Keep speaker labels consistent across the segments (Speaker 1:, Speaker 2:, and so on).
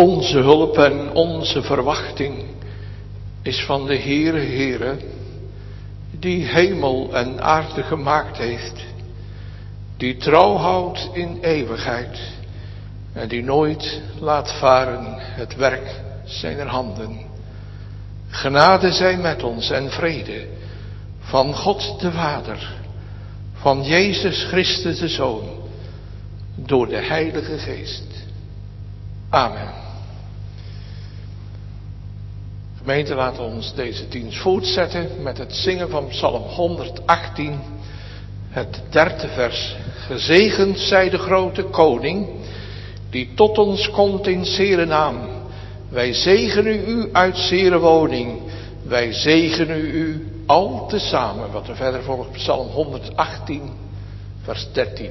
Speaker 1: Onze hulp en onze verwachting is van de Heere, die hemel en aarde gemaakt heeft, die trouw houdt in eeuwigheid en die nooit laat varen het werk zijner handen. Genade zij met ons en vrede van God de Vader, van Jezus Christus de Zoon, door de Heilige Geest. Amen. Gemeente, laten we ons deze dienst voortzetten met het zingen van Psalm 118, het 3e vers. Gezegend zij de grote koning, die tot ons komt in zere naam. Wij zegenen u uit zere woning, wij zegenen u al tezamen. Wat er verder volgt, Psalm 118, vers 13.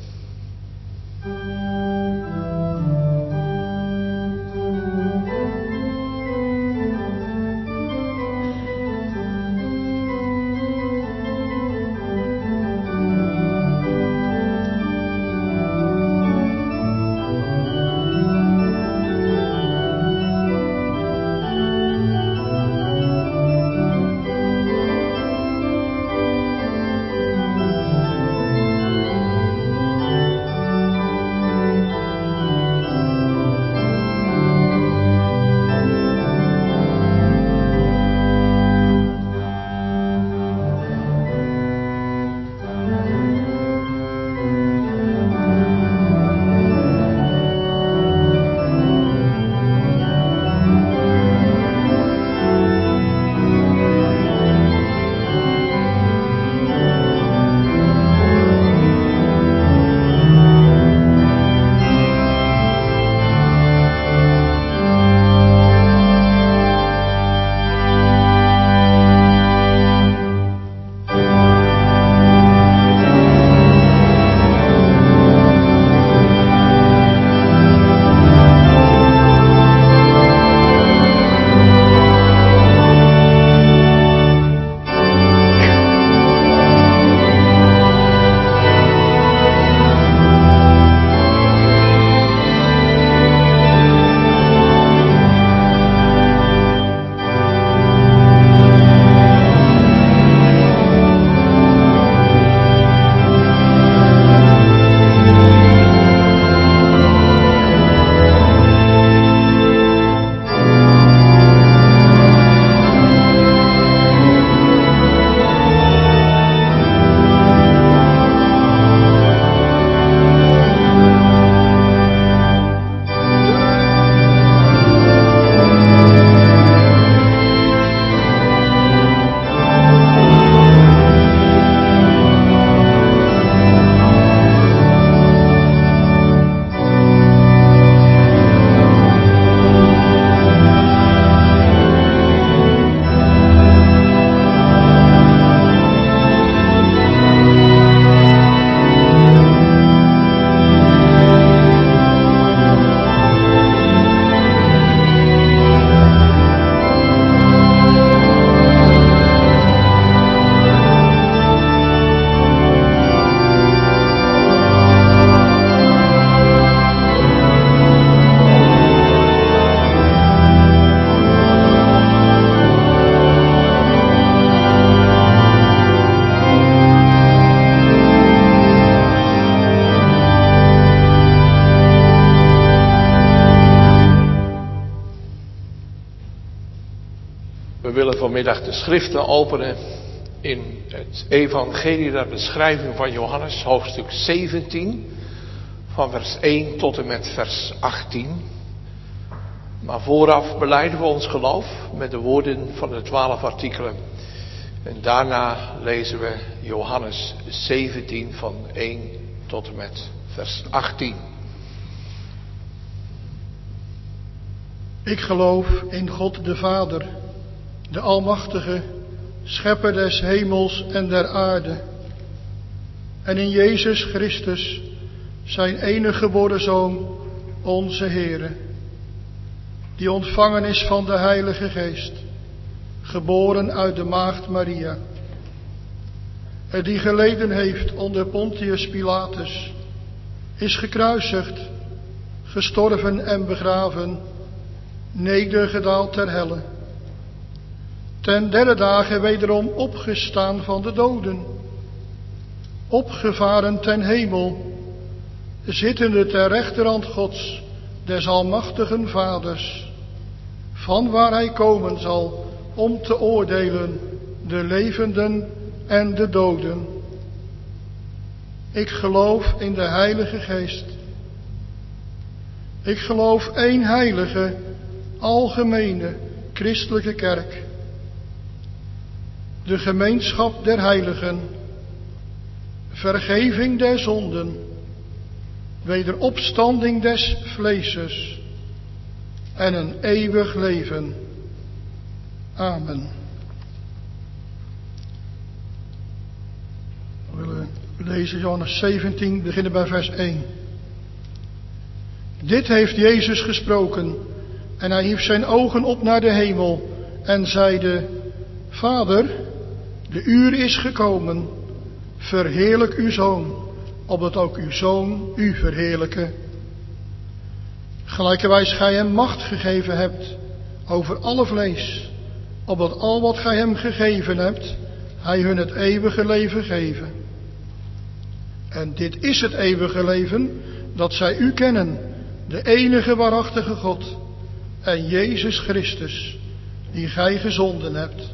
Speaker 1: We willen vanmiddag de schriften openen in het evangelie naar beschrijving van Johannes, hoofdstuk 17, van vers 1 tot en met vers 18. Maar vooraf belijden we ons geloof met de woorden van de 12 artikelen. En daarna lezen we Johannes 17 van 1 tot en met vers 18.
Speaker 2: Ik geloof in God de Vader, de Almachtige, Schepper des hemels en der aarde. En in Jezus Christus, zijn enige geboren Zoon, onze Heere, die ontvangen is van de Heilige Geest, geboren uit de maagd Maria, en die geleden heeft onder Pontius Pilatus, is gekruisigd, gestorven en begraven, nedergedaald ter helle. Ten derde dagen wederom opgestaan van de doden, opgevaren ten hemel, zittende ter rechterhand Gods, des almachtigen Vaders, van waar hij komen zal om te oordelen de levenden en de doden. Ik geloof in de Heilige Geest. Ik geloof één heilige, algemene, christelijke kerk. De gemeenschap der heiligen, vergeving der zonden, wederopstanding des vleeses en een eeuwig leven. Amen. We willen lezen Johannes 17, beginnen bij vers 1. Dit heeft Jezus gesproken en hij hief zijn ogen op naar de hemel en zeide: Vader, de uur is gekomen, verheerlijk uw Zoon, opdat ook uw Zoon u verheerlijke. Gelijkerwijs gij hem macht gegeven hebt over alle vlees, opdat al wat gij hem gegeven hebt, hij hun het eeuwige leven geven. En dit is het eeuwige leven, dat zij u kennen, de enige waarachtige God, en Jezus Christus, die gij gezonden hebt.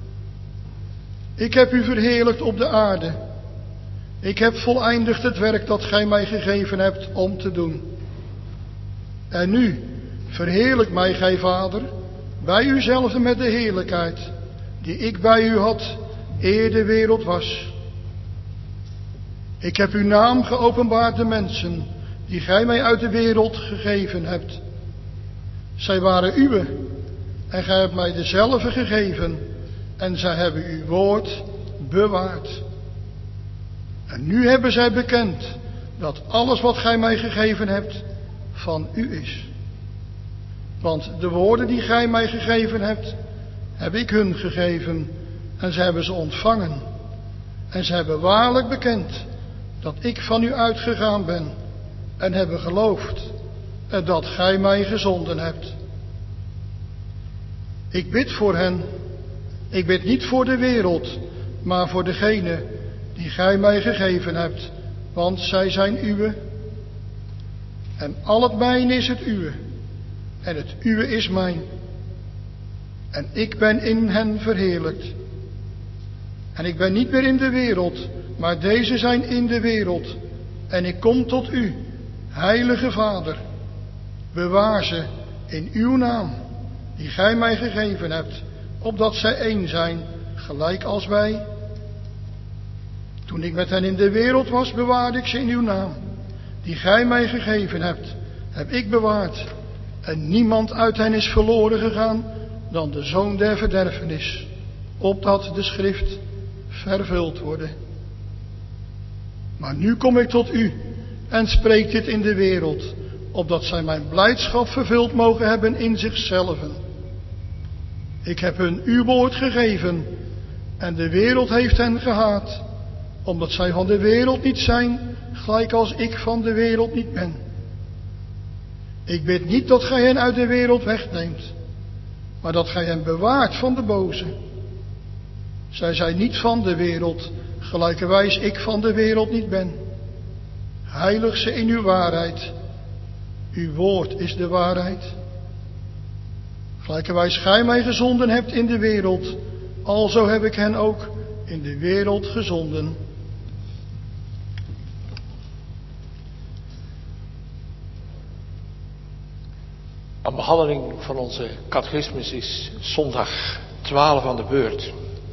Speaker 2: Ik heb u verheerlijkt op de aarde. Ik heb voleindigd het werk dat gij mij gegeven hebt om te doen. En nu, verheerlijk mij, gij Vader, bij uzelf met de heerlijkheid, die ik bij u had, eer de wereld was. Ik heb uw naam geopenbaard de mensen, die gij mij uit de wereld gegeven hebt. Zij waren uwe, en gij hebt mij dezelfde gegeven, en zij hebben uw woord bewaard. En nu hebben zij bekend dat alles wat gij mij gegeven hebt, van u is. Want de woorden die gij mij gegeven hebt, heb ik hun gegeven, en zij hebben ze ontvangen. En zij hebben waarlijk bekend dat ik van u uitgegaan ben, en hebben geloofd dat gij mij gezonden hebt. Ik bid voor hen. Ik bid niet voor de wereld, maar voor degene die gij mij gegeven hebt, want zij zijn uwe. En al het mijne is het uwe, en het uwe is mijn. En ik ben in hen verheerlijkt. En ik ben niet meer in de wereld, maar deze zijn in de wereld. En ik kom tot u, heilige Vader. Bewaar ze in uw naam, die gij mij gegeven hebt, opdat zij één zijn, gelijk als wij. Toen ik met hen in de wereld was, bewaarde ik ze in uw naam, die gij mij gegeven hebt, heb ik bewaard. En niemand uit hen is verloren gegaan dan de zoon der verderfenis, opdat de schrift vervuld worden. Maar nu kom ik tot u en spreek dit in de wereld, opdat zij mijn blijdschap vervuld mogen hebben in zichzelven. Ik heb hun uw woord gegeven en de wereld heeft hen gehaat, omdat zij van de wereld niet zijn, gelijk als ik van de wereld niet ben. Ik bid niet dat gij hen uit de wereld wegneemt, maar dat gij hen bewaart van de boze. Zij zijn niet van de wereld, gelijkerwijs ik van de wereld niet ben. Heilig ze in uw waarheid. Uw woord is de waarheid. Gelijkerwijs gij mij gezonden hebt in de wereld, alzo heb ik hen ook in de wereld gezonden.
Speaker 1: Een behandeling van onze catechismus is zondag 12 aan de beurt.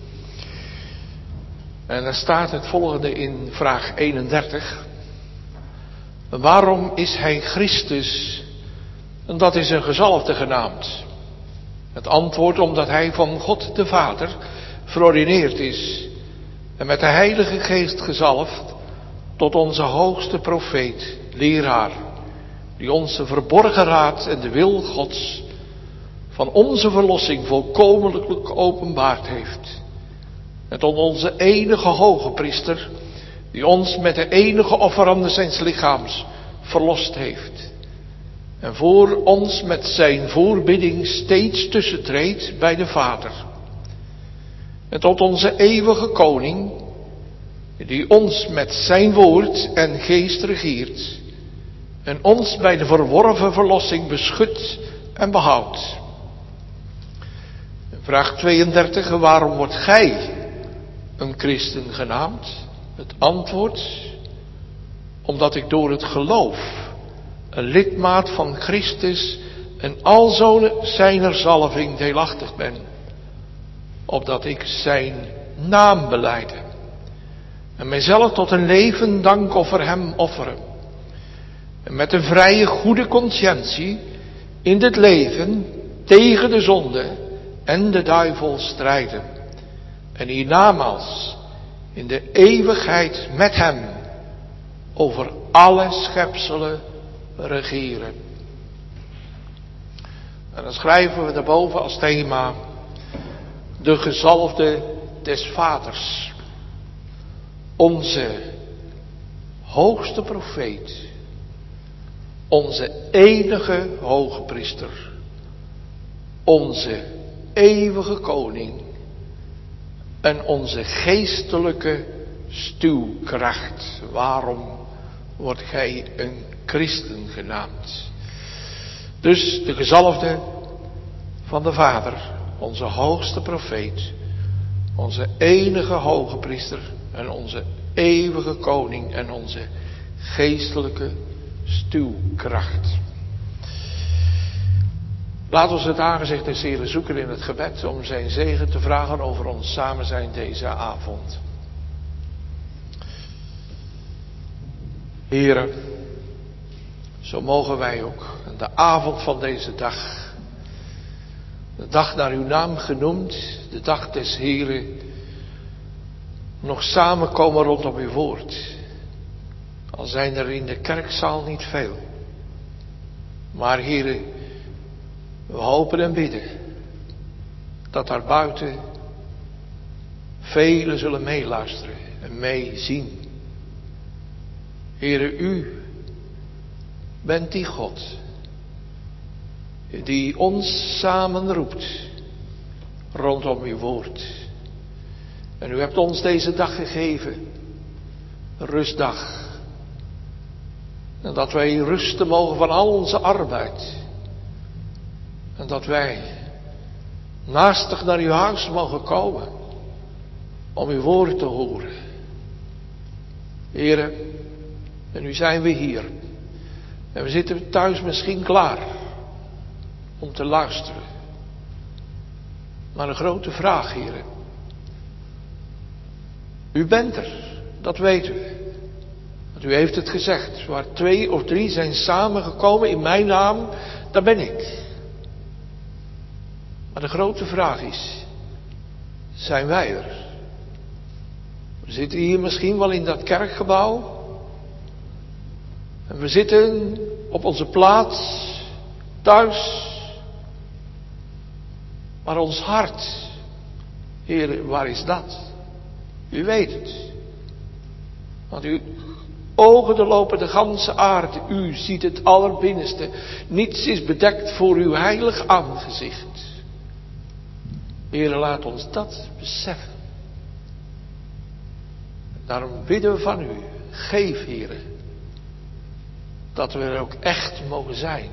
Speaker 1: En er staat het volgende in vraag 31. Waarom is hij Christus? En dat is een gezalfde genaamd. Het antwoord omdat hij van God de Vader verordineerd is en met de Heilige Geest gezalfd tot onze hoogste profeet, leraar, die ons de verborgen raad en de wil Gods van onze verlossing volkomenlijk openbaard heeft. En tot onze enige hoge priester, die ons met de enige offerande zijns lichaams verlost heeft. en voor ons met zijn voorbidding steeds tussentreedt bij de Vader. En tot onze eeuwige koning, die ons met zijn woord en geest regeert en ons bij de verworven verlossing beschut en behoudt. Vraag 32, waarom wordt gij een christen genaamd? Het antwoord, omdat ik door het geloof een lidmaat van Christus en alzo zijner zalving deelachtig ben, opdat ik zijn naam belijde en mijzelf tot een leven dankoffer hem offeren. En met een vrije goede conscientie in dit leven tegen de zonde en de duivel strijden. En hiernamaals in de eeuwigheid met hem over alle schepselen regeren. En dan schrijven we daarboven als thema de gezalfde des Vaders. Onze hoogste profeet. Onze enige hogepriester. Onze eeuwige koning. En onze geestelijke stuwkracht. Waarom wordt gij een christen genaamd? Dus de gezalfde van de Vader, onze hoogste profeet, onze enige hoge priester en onze eeuwige koning en onze geestelijke stuwkracht. Laten we het aangezicht des Heren zoeken in het gebed om zijn zegen te vragen over ons samen zijn deze avond. Heren, zo mogen wij ook aan de avond van deze dag, de dag naar uw naam genoemd, de dag des Heren, nog samenkomen rondom uw woord. Al zijn er in de kerkzaal niet veel. Maar Heren, we hopen en bidden dat daar buiten velen zullen meeluisteren en meezien. Heere, u bent die God die ons samen roept rondom uw woord. En u hebt ons deze dag gegeven, rustdag. En dat wij rusten mogen van al onze arbeid. En dat wij naastig naar uw huis mogen komen om uw woord te horen. Heren, en nu zijn we hier. En we zitten thuis misschien klaar om te luisteren. Maar een grote vraag, heren. U bent er, dat weten we. Want u heeft het gezegd. Waar 2 of 3 zijn samengekomen in mijn naam, daar ben ik. Maar de grote vraag is, zijn wij er? We zitten hier misschien wel in dat kerkgebouw. En we zitten op onze plaats, thuis. Maar ons hart, Heer, waar is dat? U weet het. Want uw ogen doorlopen de ganse aarde. U ziet het allerbinnenste. Niets is bedekt voor uw heilig aangezicht. Heer, laat ons dat beseffen. Daarom bidden we van u. Geef, Heer, dat we er ook echt mogen zijn.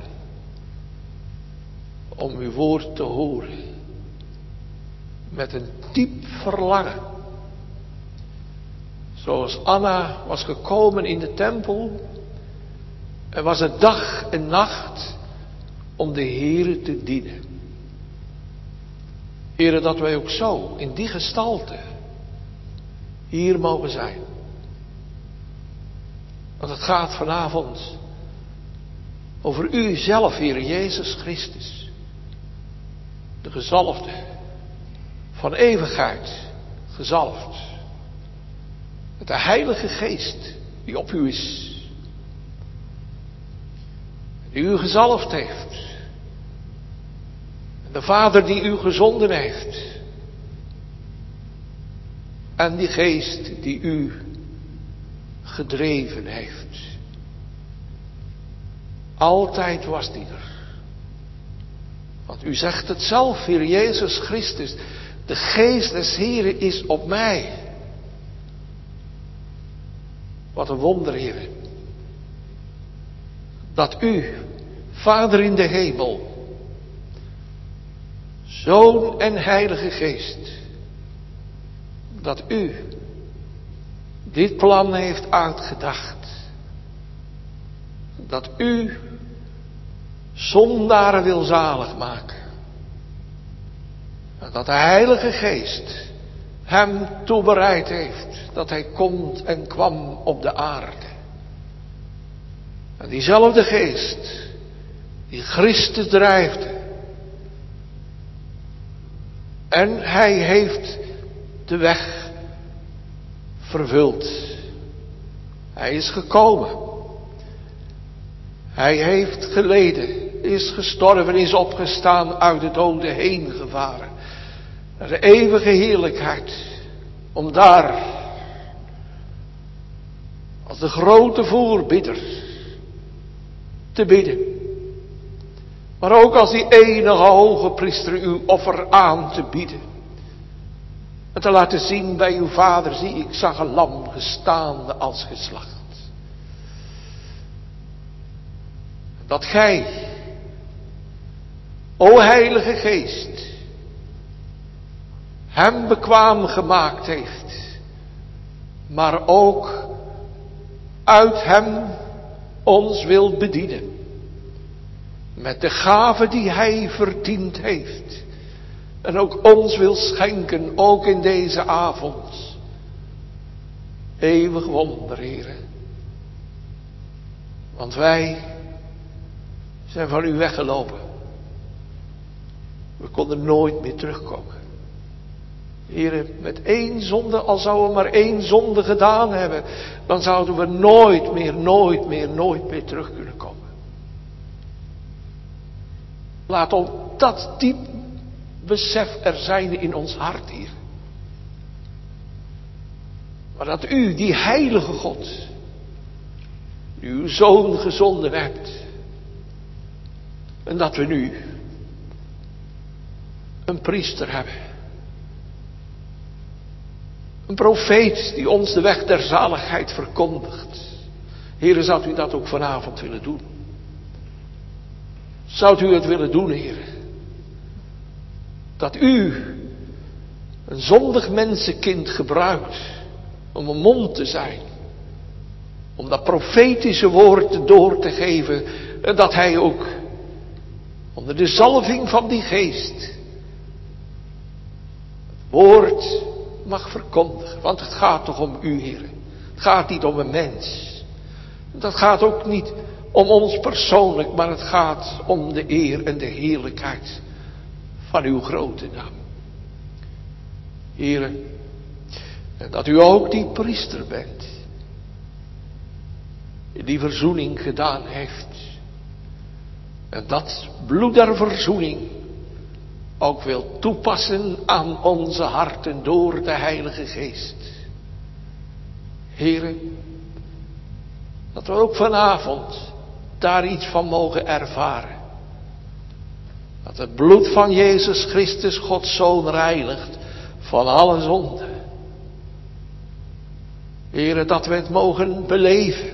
Speaker 1: Om uw woord te horen. Met een diep verlangen. Zoals Anna was gekomen in de tempel. En was het dag en nacht om de Heere te dienen. Heere, dat wij ook zo in die gestalte hier mogen zijn. Want het gaat vanavond over u zelf, Heere Jezus Christus. De gezalfde van eeuwigheid, gezalfd. Met de Heilige Geest die op u is. Die u gezalfd heeft. En de Vader die u gezonden heeft. En die Geest die u gedreven heeft. Altijd was die er. Want u zegt het zelf, Heer Jezus Christus. De geest des Heren is op mij. Wat een wonder, Heer. Dat u, Vader in de hemel, Zoon en Heilige Geest, dat u dit plan heeft uitgedacht. Dat u zondaren wil zalig maken. En dat de Heilige Geest hem toebereid heeft dat hij komt en kwam op de aarde. En diezelfde Geest die Christus drijfde. En hij heeft de weg vervuld. Hij is gekomen. Hij heeft geleden, is gestorven, is opgestaan, uit de doden heen gevaren. Naar de eeuwige heerlijkheid. Om daar, als de grote voorbidder, te bidden. Maar ook als die enige hoge priester uw offer aan te bieden. En te laten zien bij uw Vader, zie ik zag een lam gestaande als geslacht. Dat gij, o Heilige Geest, hem bekwaam gemaakt heeft, maar ook uit hem ons wilt bedienen. Met de gave die hij verdiend heeft. En ook ons wil schenken, ook in deze avond. Eeuwig wonder, Heere. Want wij zijn van u weggelopen. We konden nooit meer terugkomen. Heere, met één zonde, al zouden we maar één zonde gedaan hebben, dan zouden we nooit meer terug kunnen komen. Laat ons dat diep besef er zijn in ons hart, Heer. Maar dat u, die heilige God, die uw Zoon gezonden hebt. En dat we nu een priester hebben. Een profeet die ons de weg der zaligheid verkondigt. Heere, zou u dat ook vanavond willen doen? Zou u het willen doen, Heere? Dat u een zondig mensenkind gebruikt om een mond te zijn. Om dat profetische woord door te geven. En dat hij ook onder de zalving van die geest het woord mag verkondigen. Want het gaat toch om u, Heer. Het gaat niet om een mens. Dat gaat ook niet om ons persoonlijk, maar het gaat om de eer en de heerlijkheid van uw grote naam. Heer, en dat u ook die priester bent, die verzoening gedaan heeft. En dat bloed der verzoening ook wil toepassen aan onze harten door de Heilige Geest. Heere, dat we ook vanavond daar iets van mogen ervaren. Dat het bloed van Jezus Christus, Gods Zoon, reinigt van alle zonde. Heere, dat we het mogen beleven.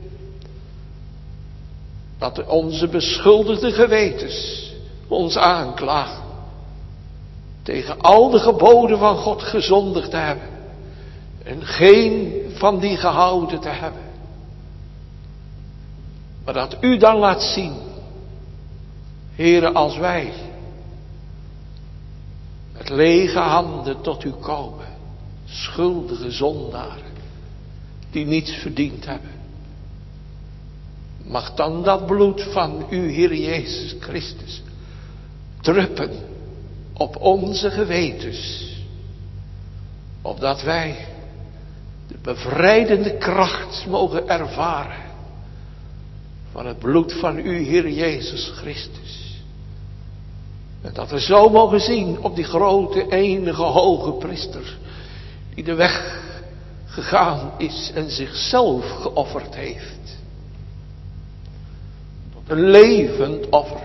Speaker 1: Dat onze beschuldigde gewetens ons aanklagen. Tegen al de geboden van God gezondigd te hebben. En geen van die gehouden te hebben. Maar dat u dan laat zien. Heere, als wij met lege handen tot u komen. Schuldige zondaren. Die niets verdiend hebben. Mag dan dat bloed van u, Heer Jezus Christus, druppen op onze gewetens. Opdat wij de bevrijdende kracht mogen ervaren van het bloed van u, Heer Jezus Christus. En dat we zo mogen zien op die grote enige hoge priester, die de weg gegaan is en zichzelf geofferd heeft. Een levend offer.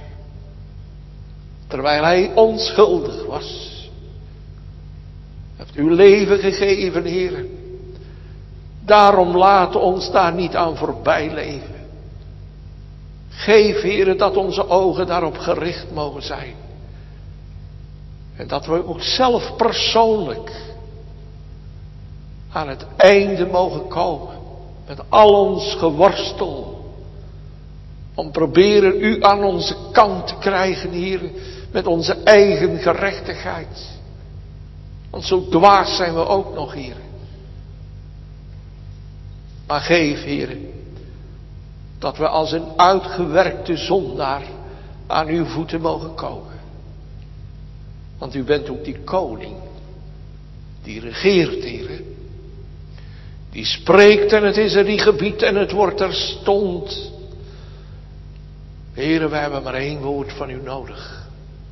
Speaker 1: Terwijl hij onschuldig was. Hebt uw leven gegeven, Heer. Daarom laat ons daar niet aan voorbij leven. Geef, Heer, dat onze ogen daarop gericht mogen zijn. En dat we ook zelf persoonlijk aan het einde mogen komen. Met al ons geworstel. Om proberen u aan onze kant te krijgen, Heer. Met onze eigen gerechtigheid. Want zo dwaas zijn we ook nog, Heer. Maar geef, Heer, dat we als een uitgewerkte zondaar aan uw voeten mogen komen. Want u bent ook die koning. Die regeert, Heer. Die spreekt en het is er die gebiedt en het wordt terstond. Heer, we hebben maar één woord van u nodig.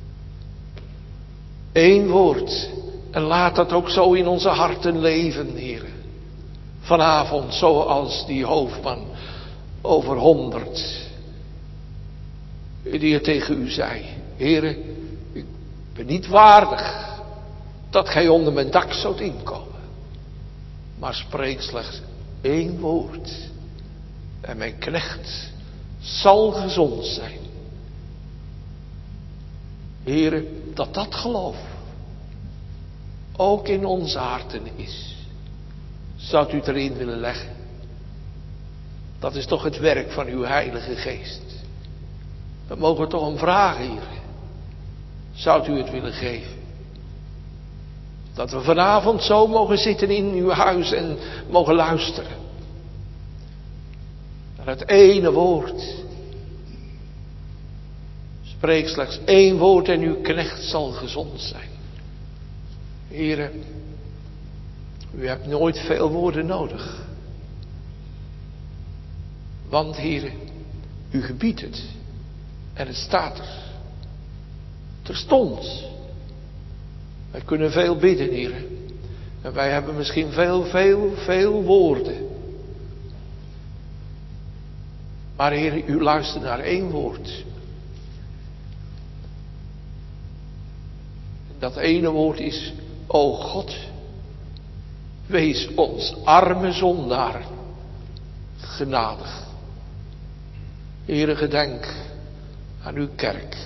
Speaker 1: Eén woord. En laat dat ook zo in onze harten leven, Heer. Vanavond, zoals die hoofdman over 100. Die het tegen u zei. Heere, ik ben niet waardig dat gij onder mijn dak zoudt inkomen. Maar spreek slechts één woord. En mijn knecht zal gezond zijn. Heere, dat geloof ook in onze harten is. Zou u het erin willen leggen? Dat is toch het werk van uw Heilige Geest. We mogen toch hem vragen, Heer. Zou u het willen geven? Dat we vanavond zo mogen zitten in uw huis en mogen luisteren. Naar het ene woord. Spreek slechts één woord en uw knecht zal gezond zijn. Heere, u hebt nooit veel woorden nodig. Want, Heere, u gebiedt het. En het staat er. Terstond. Wij kunnen veel bidden, Heere. En wij hebben misschien veel woorden. Maar, Heere, u luistert naar één woord. Dat ene woord is, o God, wees ons arme zondaar genadig. Heere, gedenk aan uw kerk.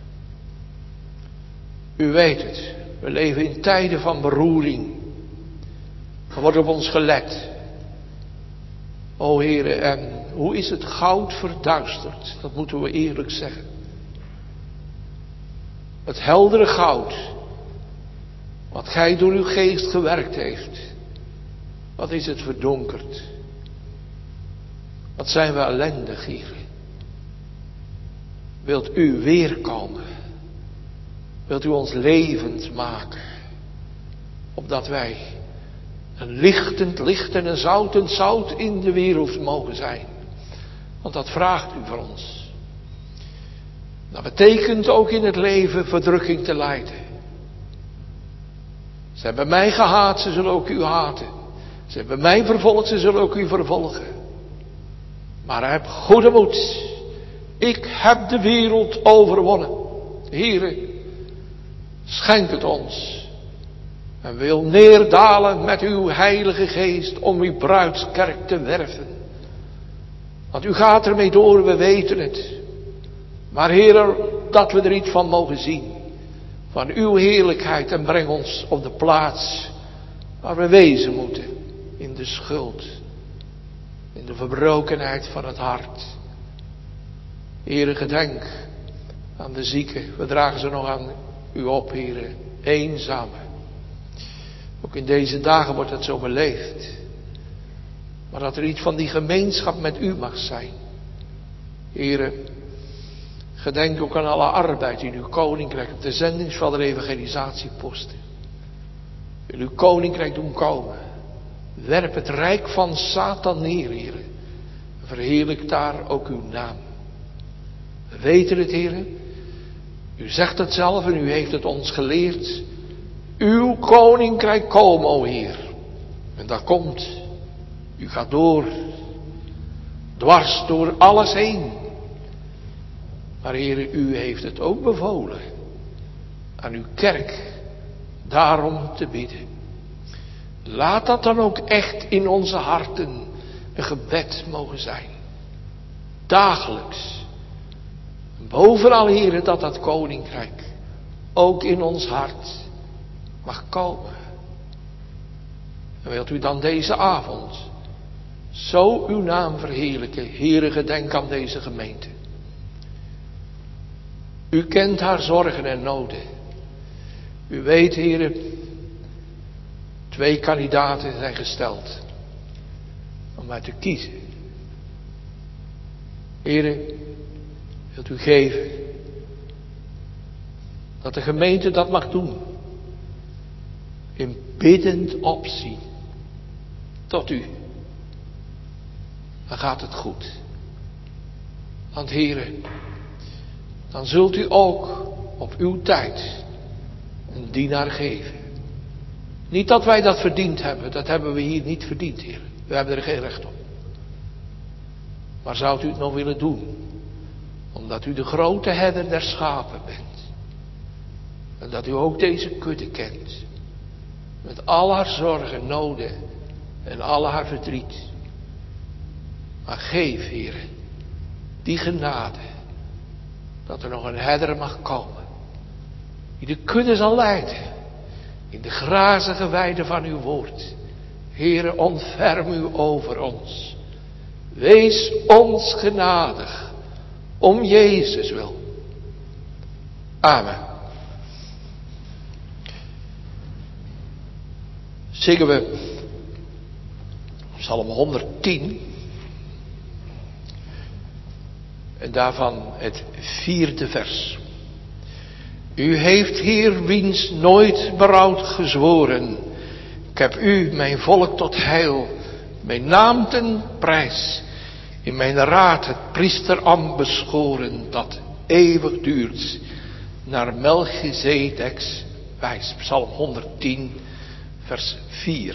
Speaker 1: U weet het, we leven in tijden van beroering. Er wordt op ons gelet. O Heere, en hoe is het goud verduisterd? Dat moeten we eerlijk zeggen. Het heldere goud, wat gij door uw geest gewerkt heeft, wat is het verdonkerd? Wat zijn we ellendig, Heer. Wilt u weerkomen? Wilt u ons levend maken? Opdat wij een lichtend licht en een zoutend zout in de wereld mogen zijn. Want dat vraagt u van ons. Dat betekent ook in het leven verdrukking te lijden. Ze hebben mij gehaat, ze zullen ook u haten. Ze hebben mij vervolgd, ze zullen ook u vervolgen. Maar heb goede moed. Ik heb de wereld overwonnen. Heere, schenk het ons. En wil neerdalen met uw Heilige Geest om uw bruidskerk te werven. Want u gaat ermee door, we weten het. Maar Heere, dat we er iets van mogen zien. Van uw heerlijkheid en breng ons op de plaats waar we wezen moeten. In de schuld. In de verbrokenheid van het hart. Heere, gedenk aan de zieken. We dragen ze nog aan u op, Heere. Eenzame. Ook in deze dagen wordt het zo beleefd. Maar dat er iets van die gemeenschap met u mag zijn. Heere, gedenk ook aan alle arbeid in uw koninkrijk. Op de zendingsveld der evangelisatieposten. Wil uw koninkrijk doen komen. Werp het rijk van Satan neer, Heere. Verheerlijk daar ook uw naam. We weten het, Heere. U zegt het zelf en u heeft het ons geleerd. Uw koninkrijk komen, o Heer. En dat komt. U gaat door. Dwars door alles heen. Maar Heere, u heeft het ook bevolen aan uw kerk daarom te bidden. Laat dat dan ook echt in onze harten een gebed mogen zijn. Dagelijks. Bovenal, Heere, dat dat koninkrijk ook in ons hart mag komen. En wilt u dan deze avond zo uw naam verheerlijken, Heere, gedenk aan deze gemeente. U kent haar zorgen en noden. U weet, Heere, 2 kandidaten zijn gesteld om uit te kiezen. Heere, wilt u geven dat de gemeente dat mag doen. In biddend opzien tot u. Dan gaat het goed. Want Heere, dan zult u ook op uw tijd een dienaar geven. Niet dat wij dat verdiend hebben. Dat hebben we hier niet verdiend, Heer. We hebben er geen recht op. Maar zou u het nog willen doen? Omdat u de grote herder der schapen bent. En dat u ook deze kudde kent. Met al haar zorgen, noden en al haar verdriet. Maar geef, Heer, die genade. Dat er nog een herder mag komen. Die de kudde zal leiden. In de grazige weide van uw woord. Heere, ontferm u over ons. Wees ons genadig. Om Jezus wil. Amen. Zingen we Psalm 110. En daarvan het 4e vers. U heeft, Heer, wiens nooit berouwd gezworen. Ik heb u, mijn volk, tot heil, mijn naam ten prijs. In mijn raad het priesterambt beschoren, dat eeuwig duurt, naar Melchizedeks wijs. Psalm 110, vers 4.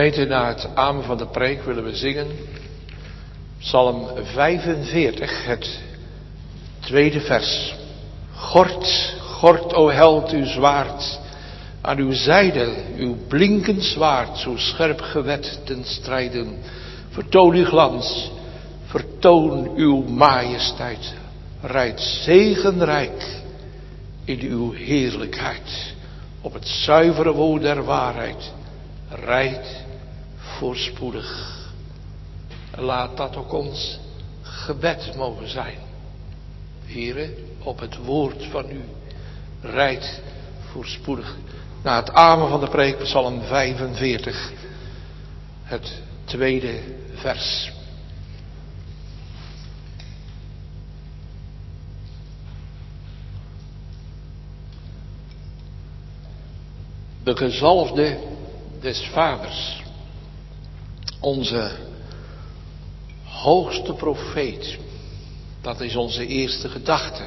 Speaker 1: Gemeente, na het amen van de preek willen we zingen Psalm 45, het tweede vers. Gord, gord, o held, uw zwaard, aan uw zijde, uw blinkend zwaard, zo scherp gewet ten strijden. Vertoon uw glans, vertoon uw majesteit, rijd zegenrijk in uw heerlijkheid. Op het zuivere woord der waarheid, rijd voorspoedig. En laat dat ook ons gebed mogen zijn. Here, op het woord van u, rijd voorspoedig. Na het amen van de preek, Psalm 45, het tweede vers. De gezalfde des Vaders, onze hoogste profeet, dat is onze eerste gedachte.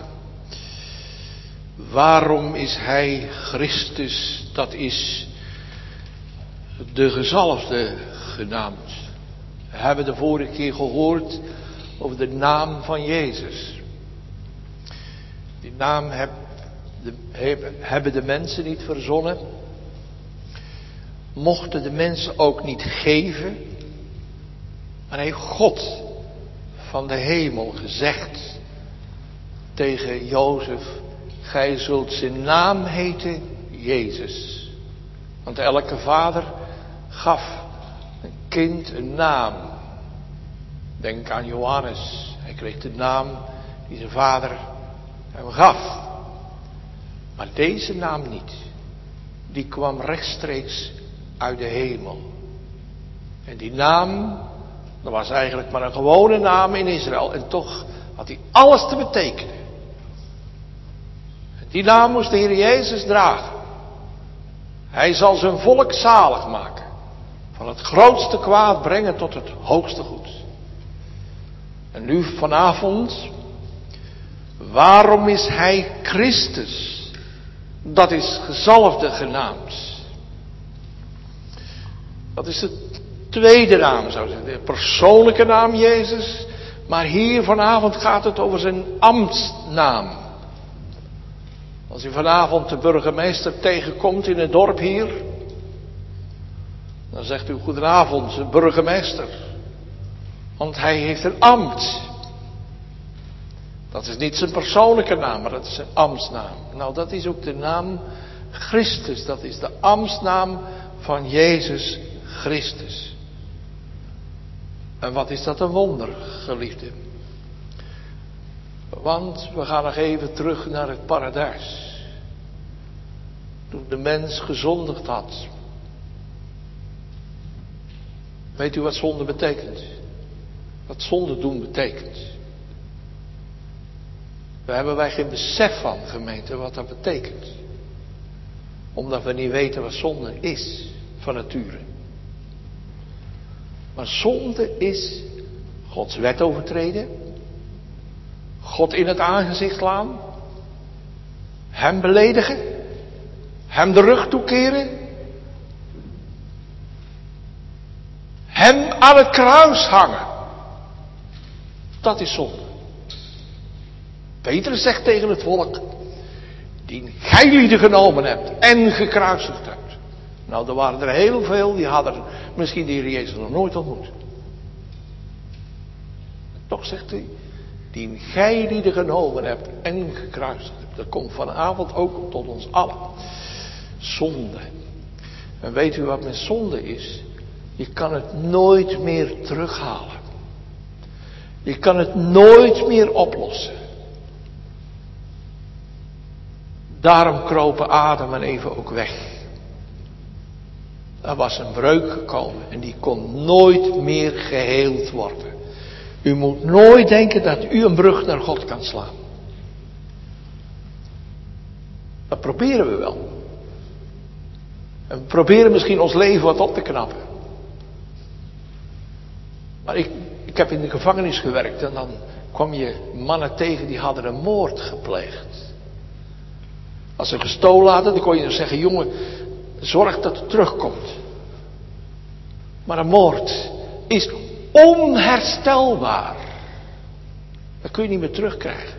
Speaker 1: Waarom is hij Christus, dat is de gezalfde genaamd. We hebben de vorige keer gehoord over de naam van Jezus. Die naam hebben de mensen niet verzonnen. Mochten de mensen ook niet geven. Maar heeft God van de hemel gezegd tegen Jozef: gij zult zijn naam heten Jezus. Want elke vader gaf een kind een naam. Denk aan Johannes. Hij kreeg de naam die zijn vader hem gaf. Maar deze naam niet. Die kwam rechtstreeks uit de hemel. En die naam, dat was eigenlijk maar een gewone naam in Israël. En toch had hij alles te betekenen. En die naam moest de Heer Jezus dragen. Hij zal zijn volk zalig maken. Van het grootste kwaad brengen tot het hoogste goed. En nu vanavond, waarom is hij Christus? Dat is gezalfde genaamd. Dat is de tweede naam, zou ik zeggen. De persoonlijke naam Jezus. Maar hier vanavond gaat het over zijn ambtsnaam. Als u vanavond de burgemeester tegenkomt in het dorp hier, dan zegt u: goedenavond, burgemeester. Want hij heeft een ambt. Dat is niet zijn persoonlijke naam, maar dat is zijn ambtsnaam. Nou, dat is ook de naam Christus. Dat is de ambtsnaam van Jezus Christus. En wat is dat een wonder, geliefden. Want we gaan nog even terug naar het paradijs. Toen de mens gezondigd had. Weet u wat zonde betekent? Wat zonde doen betekent. Daar hebben wij geen besef van, gemeente, wat dat betekent. Omdat we niet weten wat zonde is, van nature. Maar zonde is Gods wet overtreden. God in het aangezicht slaan. Hem beledigen. Hem de rug toekeren. Hem aan het kruis hangen. Dat is zonde. Petrus zegt tegen het volk: die gij lieden genomen hebt en gekruisigd hebt. Nou, er waren er heel veel die hadden misschien de Heer Jezus nog nooit ontmoet. Toch zegt hij: die gij lieden genomen hebt en gekruisigd hebt. Dat komt vanavond ook tot ons allen. Zonde. En weet u wat met zonde is? Je kan het nooit meer terughalen. Je kan het nooit meer oplossen. Daarom kropen Adam en Eva ook weg. Er was een breuk gekomen en die kon nooit meer geheeld worden. U moet nooit denken dat u een brug naar God kan slaan. Dat proberen we wel. En we proberen misschien ons leven wat op te knappen. Maar ik heb in de gevangenis gewerkt en dan kwam je mannen tegen die hadden een moord gepleegd. Als ze gestolen hadden, dan kon je zeggen: jongen, zorg dat het terugkomt. Maar een moord is onherstelbaar. Dat kun je niet meer terugkrijgen.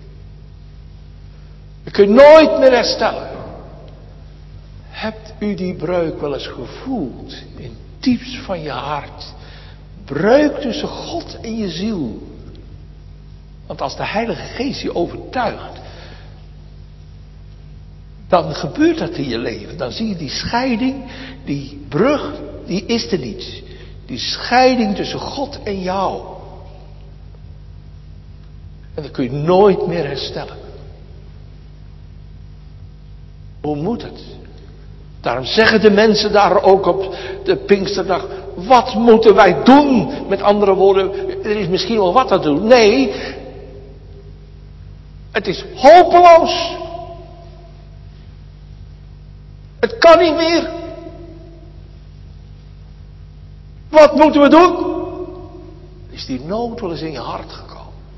Speaker 1: Dat kun je nooit meer herstellen. Hebt u die breuk wel eens gevoeld? In diepst van je hart. Breuk tussen God en je ziel. Want als de Heilige Geest je overtuigt, dan gebeurt dat in je leven. Dan zie je die scheiding, die brug, die is er niet. Die scheiding tussen God en jou. En dat kun je nooit meer herstellen. Hoe moet het? Daarom zeggen de mensen daar ook op de Pinksterdag: wat moeten wij doen? Met andere woorden, er is misschien wel wat te doen. Nee, het is hopeloos. Het kan niet meer. Wat moeten we doen? Is die nood wel eens in je hart gekomen?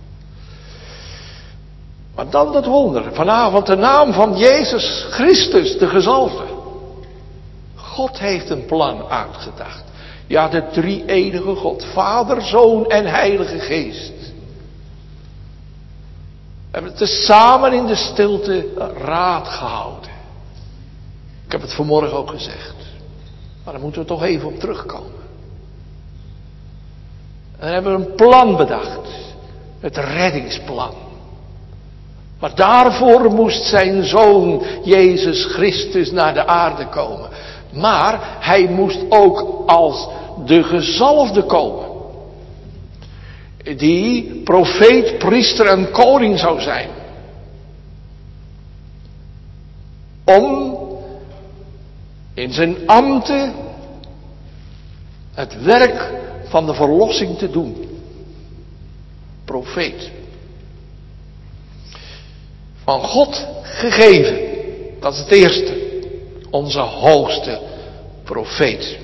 Speaker 1: Maar dan dat wonder. Vanavond de naam van Jezus Christus, de gezalfde. God heeft een plan uitgedacht. Ja, de drie-enige God. Vader, Zoon en Heilige Geest. We hebben het samen in de stilte raad gehouden. Ik heb het vanmorgen ook gezegd. Maar daar moeten we toch even op terugkomen. En dan hebben we een plan bedacht. Het reddingsplan. Maar daarvoor moest zijn Zoon Jezus Christus naar de aarde komen. Maar hij moest ook als de gezalfde komen. Die profeet, priester en koning zou zijn. Om in zijn ambten het werk van de verlossing te doen. Profeet. Van God gegeven. Dat is het eerste. Onze hoogste profeet.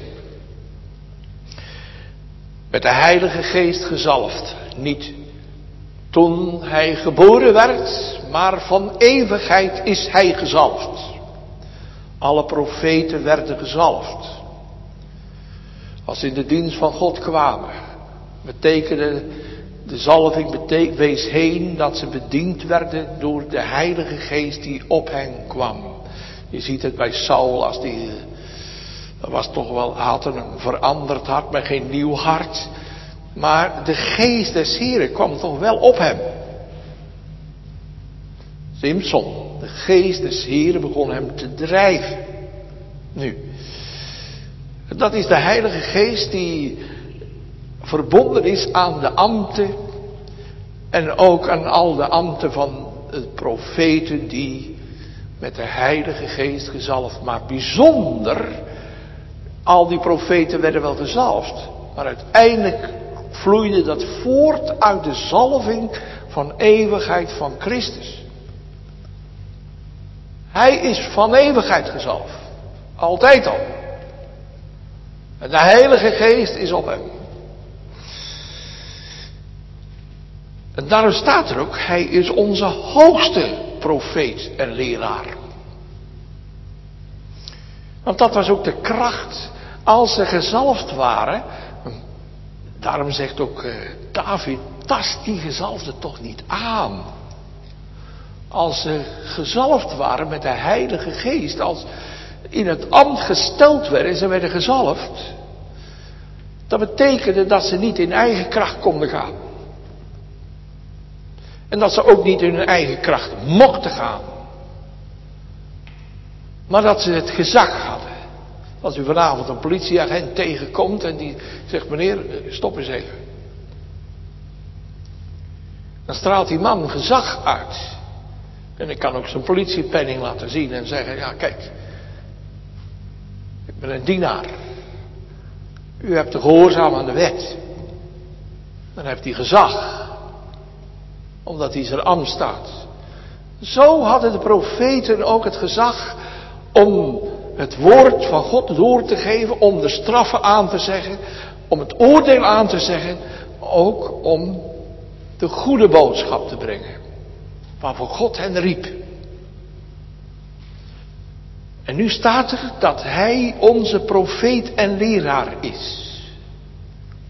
Speaker 1: Met de Heilige Geest gezalfd. Niet toen hij geboren werd, maar van eeuwigheid is hij gezalfd. Alle profeten werden gezalfd. Als ze in de dienst van God kwamen, betekende de zalving wees heen dat ze bediend werden door de Heilige Geest die op hen kwam. Je ziet het bij Saul, dat was toch wel, had een veranderd hart, maar geen nieuw hart. Maar de Geest des Heren kwam toch wel op hem. Simson, de Geest des Heren begon hem te drijven. Nu, dat is de Heilige Geest die verbonden is aan de ambten en ook aan al de ambten van de profeten die met de Heilige Geest gezalfd. Maar bijzonder, al die profeten werden wel gezalfd, maar uiteindelijk vloeide dat voort uit de zalving van eeuwigheid van Christus. Hij is van eeuwigheid gezalfd. Altijd al. En de Heilige Geest is op hem. En daarom staat er ook, hij is onze hoogste profeet en leraar. Want dat was ook de kracht als ze gezalfd waren. Daarom zegt ook David, tast die gezalfde toch niet aan. Als ze gezalfd waren met de Heilige Geest, als in het ambt gesteld werden, ze werden gezalfd. Dat betekende dat ze niet in eigen kracht konden gaan. En dat ze ook niet in hun eigen kracht mochten gaan. Maar dat ze het gezag hadden. Als u vanavond een politieagent tegenkomt en die zegt, meneer, stop eens even. Dan straalt die man gezag uit. En ik kan ook zijn politiepenning laten zien en zeggen, ja kijk, ik ben een dienaar. U hebt te gehoorzamen aan de wet. Dan heeft hij gezag. Omdat hij zijn ambt staat. Zo hadden de profeten ook het gezag om het woord van God door te geven, om de straffen aan te zeggen, om het oordeel aan te zeggen, ook om de goede boodschap te brengen, waarvoor God hen riep. En nu staat er dat hij onze profeet en leraar is.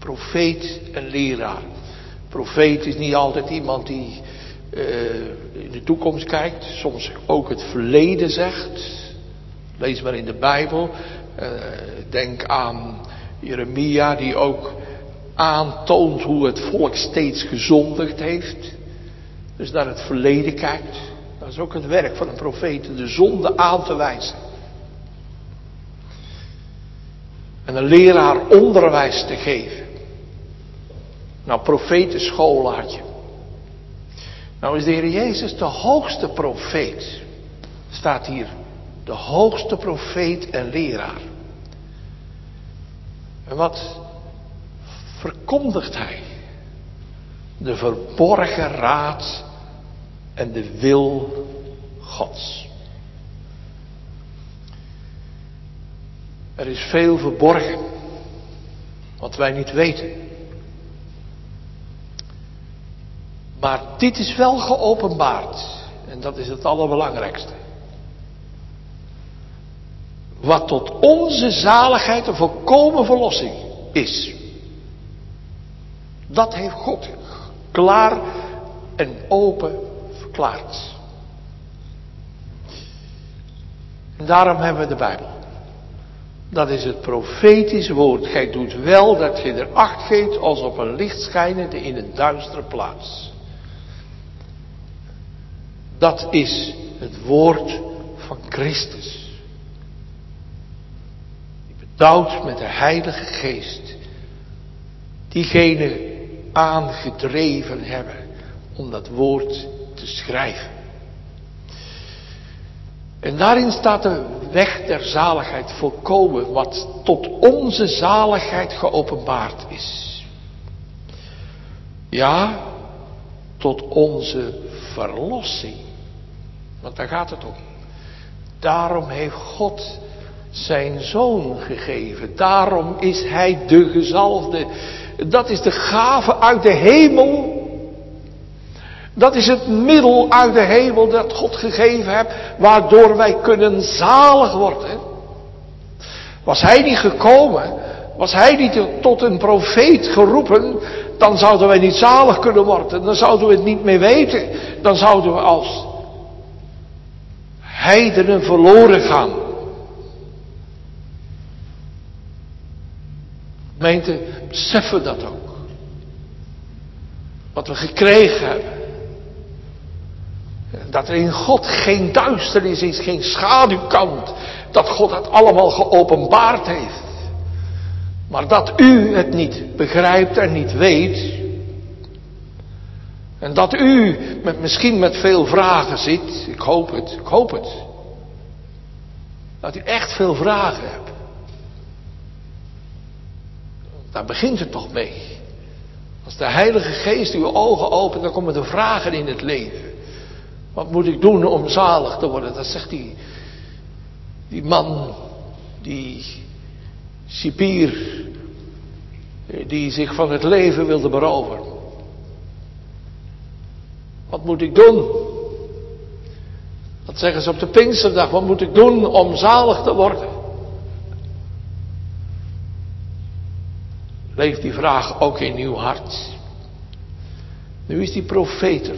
Speaker 1: Profeet en leraar. Profeet is niet altijd iemand die in de toekomst kijkt. Soms ook het verleden zegt. Lees maar in de Bijbel. Denk aan Jeremia die ook aantoont hoe het volk steeds gezondigd heeft. Dus naar het verleden kijkt. Dat is ook het werk van een profeet. De zonde aan te wijzen. En een leraar onderwijs te geven. Nou, profetenscholen had je. Nou is de Heer Jezus de hoogste profeet. Staat hier. De hoogste profeet en leraar. En wat verkondigt hij? De verborgen raad en de wil Gods. Er is veel verborgen. Wat wij niet weten. Maar dit is wel geopenbaard. En dat is het allerbelangrijkste. Wat tot onze zaligheid een volkomen verlossing is. Dat heeft God klaar en open verklaard. En daarom hebben we de Bijbel. Dat is het profetisch woord. Gij doet wel dat je er acht geeft als op een licht schijnende in een duistere plaats. Dat is het woord van Christus. Die bedouwt met de Heilige Geest. Diegenen aangedreven hebben om dat woord te schrijven. En daarin staat de weg der zaligheid volkomen, wat tot onze zaligheid geopenbaard is. Ja, tot onze verlossing. Want daar gaat het om. Daarom heeft God zijn Zoon gegeven. Daarom is Hij de gezalfde. Dat is de gave uit de hemel. Dat is het middel uit de hemel dat God gegeven heeft, waardoor wij kunnen zalig worden. Was Hij niet gekomen, was Hij niet tot een profeet geroepen, dan zouden wij niet zalig kunnen worden. Dan zouden we het niet meer weten. Dan zouden we als heidenen verloren gaan. Gemeente, beseffen dat ook. Wat we gekregen hebben. Dat er in God geen duisternis is, geen schaduwkant. Dat God het allemaal geopenbaard heeft. Maar dat u het niet begrijpt en niet weet. En dat u misschien met veel vragen zit. Ik hoop het. Dat u echt veel vragen hebt. Daar begint het toch mee. Als de Heilige Geest uw ogen opent, dan komen er vragen in het leven. Wat moet ik doen om zalig te worden? Dat zegt die man, die cipier, die zich van het leven wilde beroven. Wat moet ik doen? Dat zeggen ze op de Pinksterdag. Wat moet ik doen om zalig te worden? Leeft die vraag ook in uw hart? Nu is die profeter.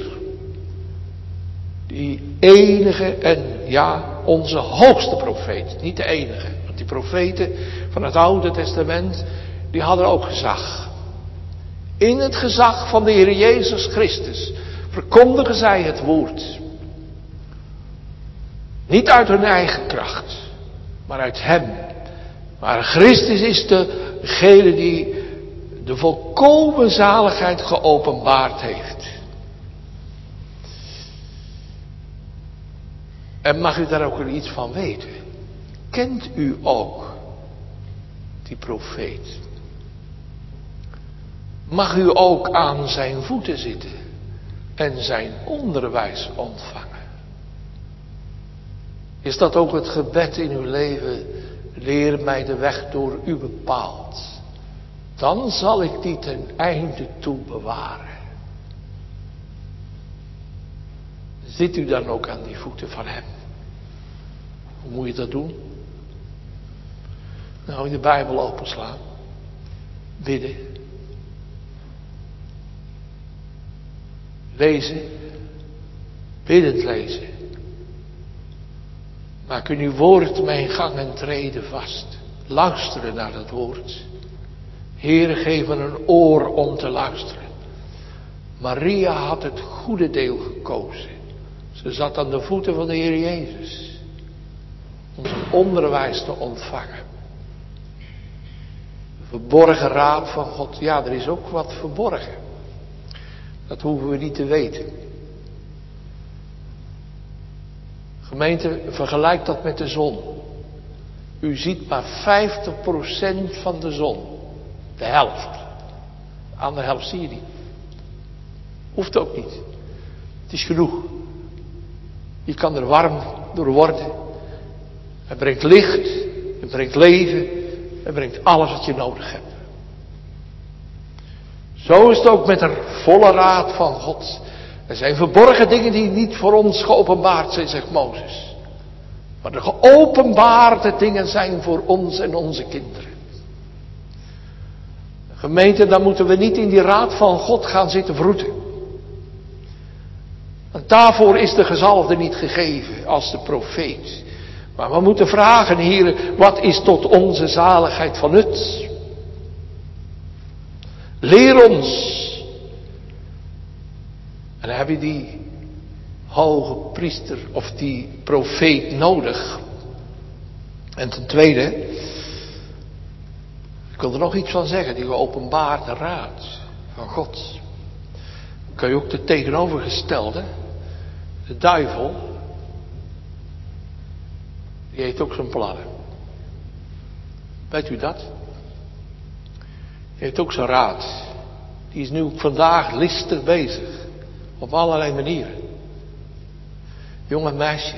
Speaker 1: Die enige en ja, onze hoogste profeet. Niet de enige. Want die profeten van het Oude Testament, die hadden ook gezag. In het gezag van de Heer Jezus Christus verkondigen zij het woord. Niet uit hun eigen kracht, maar uit Hem. Maar Christus is degene die de volkomen zaligheid geopenbaard heeft. En mag u daar ook iets van weten? Kent u ook die profeet? Mag u ook aan zijn voeten zitten en zijn onderwijs ontvangen? Is dat ook het gebed in uw leven? Leer mij de weg door u bepaald. Dan zal ik die ten einde toe bewaren. Zit u dan ook aan die voeten van Hem? Hoe moet je dat doen? Nou, in de Bijbel openslaan. Bidden. Lezen, biddend lezen. Maak in uw woord mijn gang en treden vast. Luisteren naar dat woord. Heere, geef me een oor om te luisteren. Maria had het goede deel gekozen. Ze zat aan de voeten van de Heer Jezus. Om zijn onderwijs te ontvangen. De verborgen raad van God. Ja, er is ook wat verborgen. Dat hoeven we niet te weten. Gemeente, vergelijk dat met de zon. U ziet maar 50% van de zon. De helft. De andere helft zie je niet. Hoeft ook niet. Het is genoeg. Je kan er warm door worden. Het brengt licht. Het brengt leven. Het brengt alles wat je nodig hebt. Zo is het ook met een volle raad van God. Er zijn verborgen dingen die niet voor ons geopenbaard zijn, zegt Mozes. Maar de geopenbaarde dingen zijn voor ons en onze kinderen. Gemeente, dan moeten we niet in die raad van God gaan zitten vroeten. Want daarvoor is de gezalfde niet gegeven als de profeet. Maar we moeten vragen, Heer, wat is tot onze zaligheid van nut? Leer ons. En dan heb je die hoge priester of die profeet nodig. En ten tweede, ik wil er nog iets van zeggen, die geopenbaarde raad van God. Dan kan je ook de tegenovergestelde, de duivel, die heeft ook zijn plannen. Weet u dat? Die heeft ook zijn raad. Die is nu ook vandaag listig bezig. Op allerlei manieren. Jonge meisje.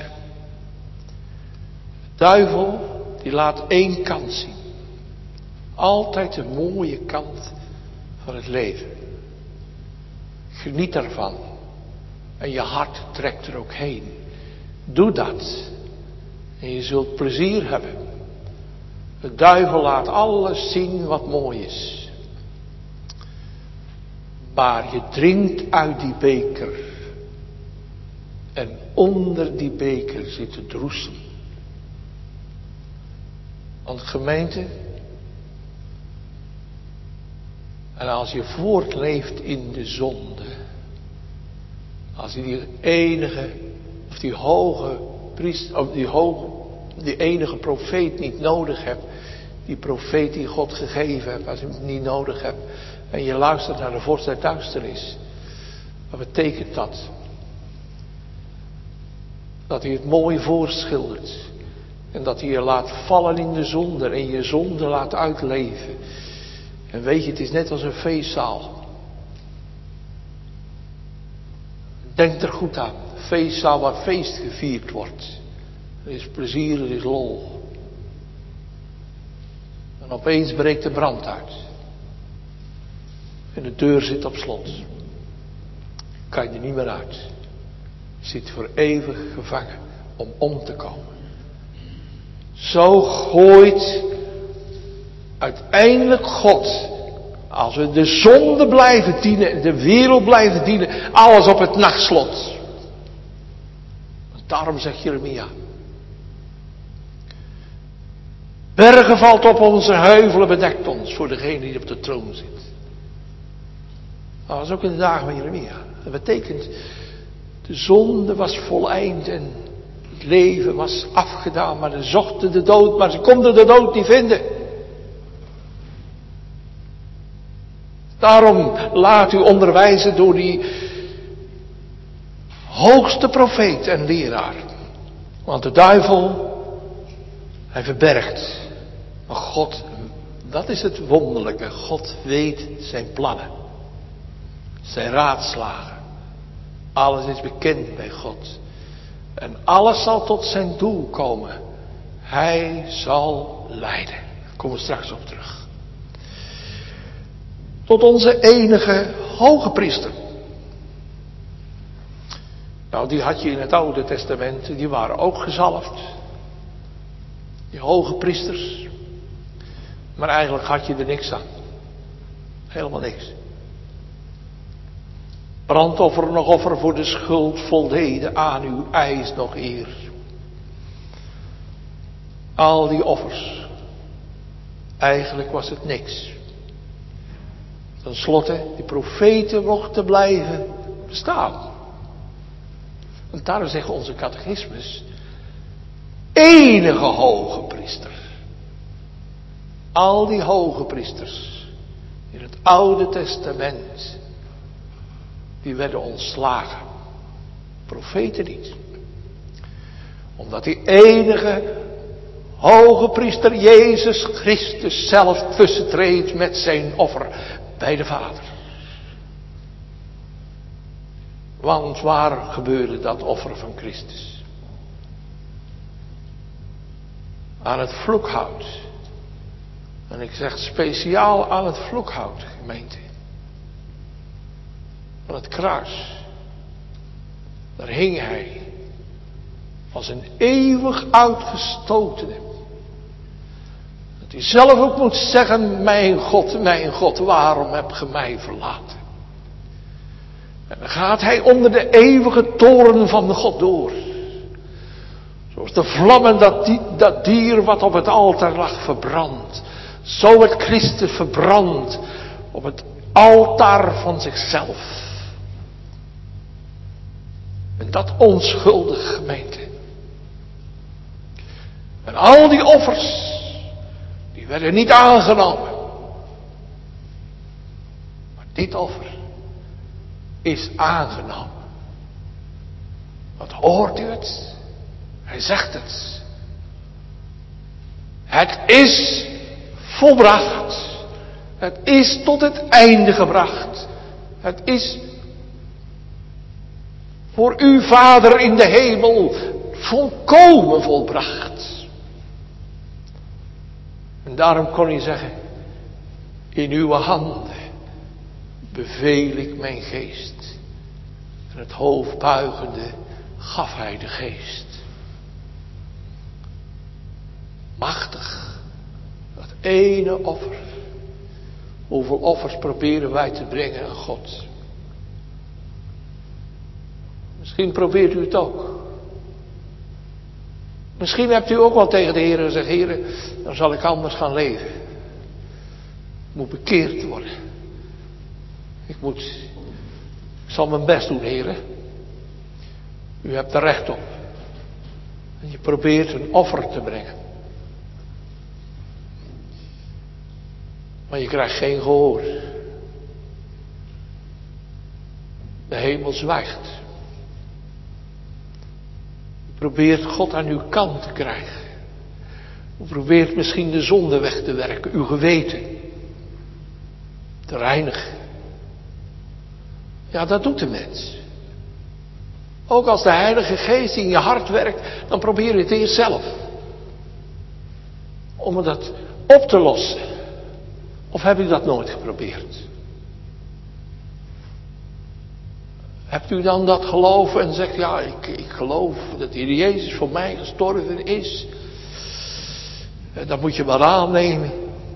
Speaker 1: De duivel die laat één kant zien. Altijd de mooie kant van het leven. Geniet ervan. En je hart trekt er ook heen. Doe dat. En je zult plezier hebben. De duivel laat alles zien wat mooi is. Maar je drinkt uit die beker. En onder die beker zit de droesem. Want gemeente. En als je voortleeft in de zonde. Als je die enige. Of die hoge priester. Of die enige profeet niet nodig hebt. Die profeet die God gegeven hebt. Als je hem niet nodig hebt. En je luistert naar de vorst der duisternis. Wat betekent dat? Dat hij het mooi voorschildert. En dat hij je laat vallen in de zonde. En je zonde laat uitleven. En weet je, het is net als een feestzaal. Denk er goed aan. Een feestzaal waar feest gevierd wordt. Er is plezier, er is lol. En opeens breekt de brand uit. En de deur zit op slot. Kan je er niet meer uit. Je zit voor eeuwig gevangen om te komen. Zo gooit uiteindelijk God, als we de zonde blijven dienen, de wereld blijven dienen, alles op het nachtslot. Daarom zegt Jeremia. Bergen valt op onze heuvelen, bedekt ons voor degene die op de troon zit. Dat was ook in de dagen van Jeremia. Dat betekent, de zonde was voleind en het leven was afgedaan, maar ze zochten de dood, maar ze konden de dood niet vinden. Daarom laat u onderwijzen door die hoogste profeet en leraar. Want de duivel, hij verbergt. Maar God, dat is het wonderlijke. God weet zijn plannen. Zijn raadslagen. Alles is bekend bij God. En alles zal tot zijn doel komen. Hij zal leiden. Daar komen we straks op terug. Tot onze enige hoge priester. Nou, die had je in het Oude Testament. Die waren ook gezalfd. Die hoge priesters. Maar eigenlijk had je er niks aan. Helemaal niks. Brandoffer nog offer voor de schuld voldeden aan uw eis nog eer. Al die offers. Eigenlijk was het niks. Ten slotte, die profeten mochten blijven bestaan. En daarom zegt onze catechismus, enige hoge priester. Al die hoge priesters in het Oude Testament, die werden ontslagen. Profeten niet. Omdat die enige hoge priester Jezus Christus zelf tussentreedt met zijn offer bij de Vader. Want waar gebeurde dat offer van Christus? Aan het vloekhout. En ik zeg speciaal aan het vloekhout, gemeente. Van het kruis. Daar hing hij. Als een eeuwig uitgestotene. Dat hij zelf ook moet zeggen, mijn God, waarom heb ge mij verlaten? En dan gaat hij onder de eeuwige toorn van God door. Zoals de vlammen dat dier wat op het altaar lag verbrand. Zo werd Christus verbrand op het altaar van zichzelf. En dat onschuldige gemeente. En al die offers, die werden niet aangenomen. Maar dit offer is aangenomen. Wat hoort u het? Hij zegt het. Het is volbracht. Het is tot het einde gebracht. Het is voor uw Vader in de hemel volkomen volbracht. En daarom kon hij zeggen, in uw handen beveel ik mijn geest. En het hoofd buigende gaf hij de geest. Machtig. Dat ene offer. Hoeveel offers proberen wij te brengen aan God? Misschien probeert u het ook. Misschien hebt u ook wel tegen de Heer gezegd, Heer, dan zal ik anders gaan leven. Ik moet bekeerd worden. Ik zal mijn best doen, Heer. U hebt er recht op. En je probeert een offer te brengen. Maar je krijgt geen gehoor. De hemel zwijgt. U probeert God aan uw kant te krijgen. U probeert misschien de zonde weg te werken. Uw geweten te reinigen. Ja, dat doet de mens. Ook als de Heilige Geest in je hart werkt, dan probeer je het eerst zelf. Om dat op te lossen. Of heb u dat nooit geprobeerd? Hebt u dan dat geloof en zegt, ja, ik geloof dat de Heer Jezus voor mij gestorven is. Dat moet je wel aannemen.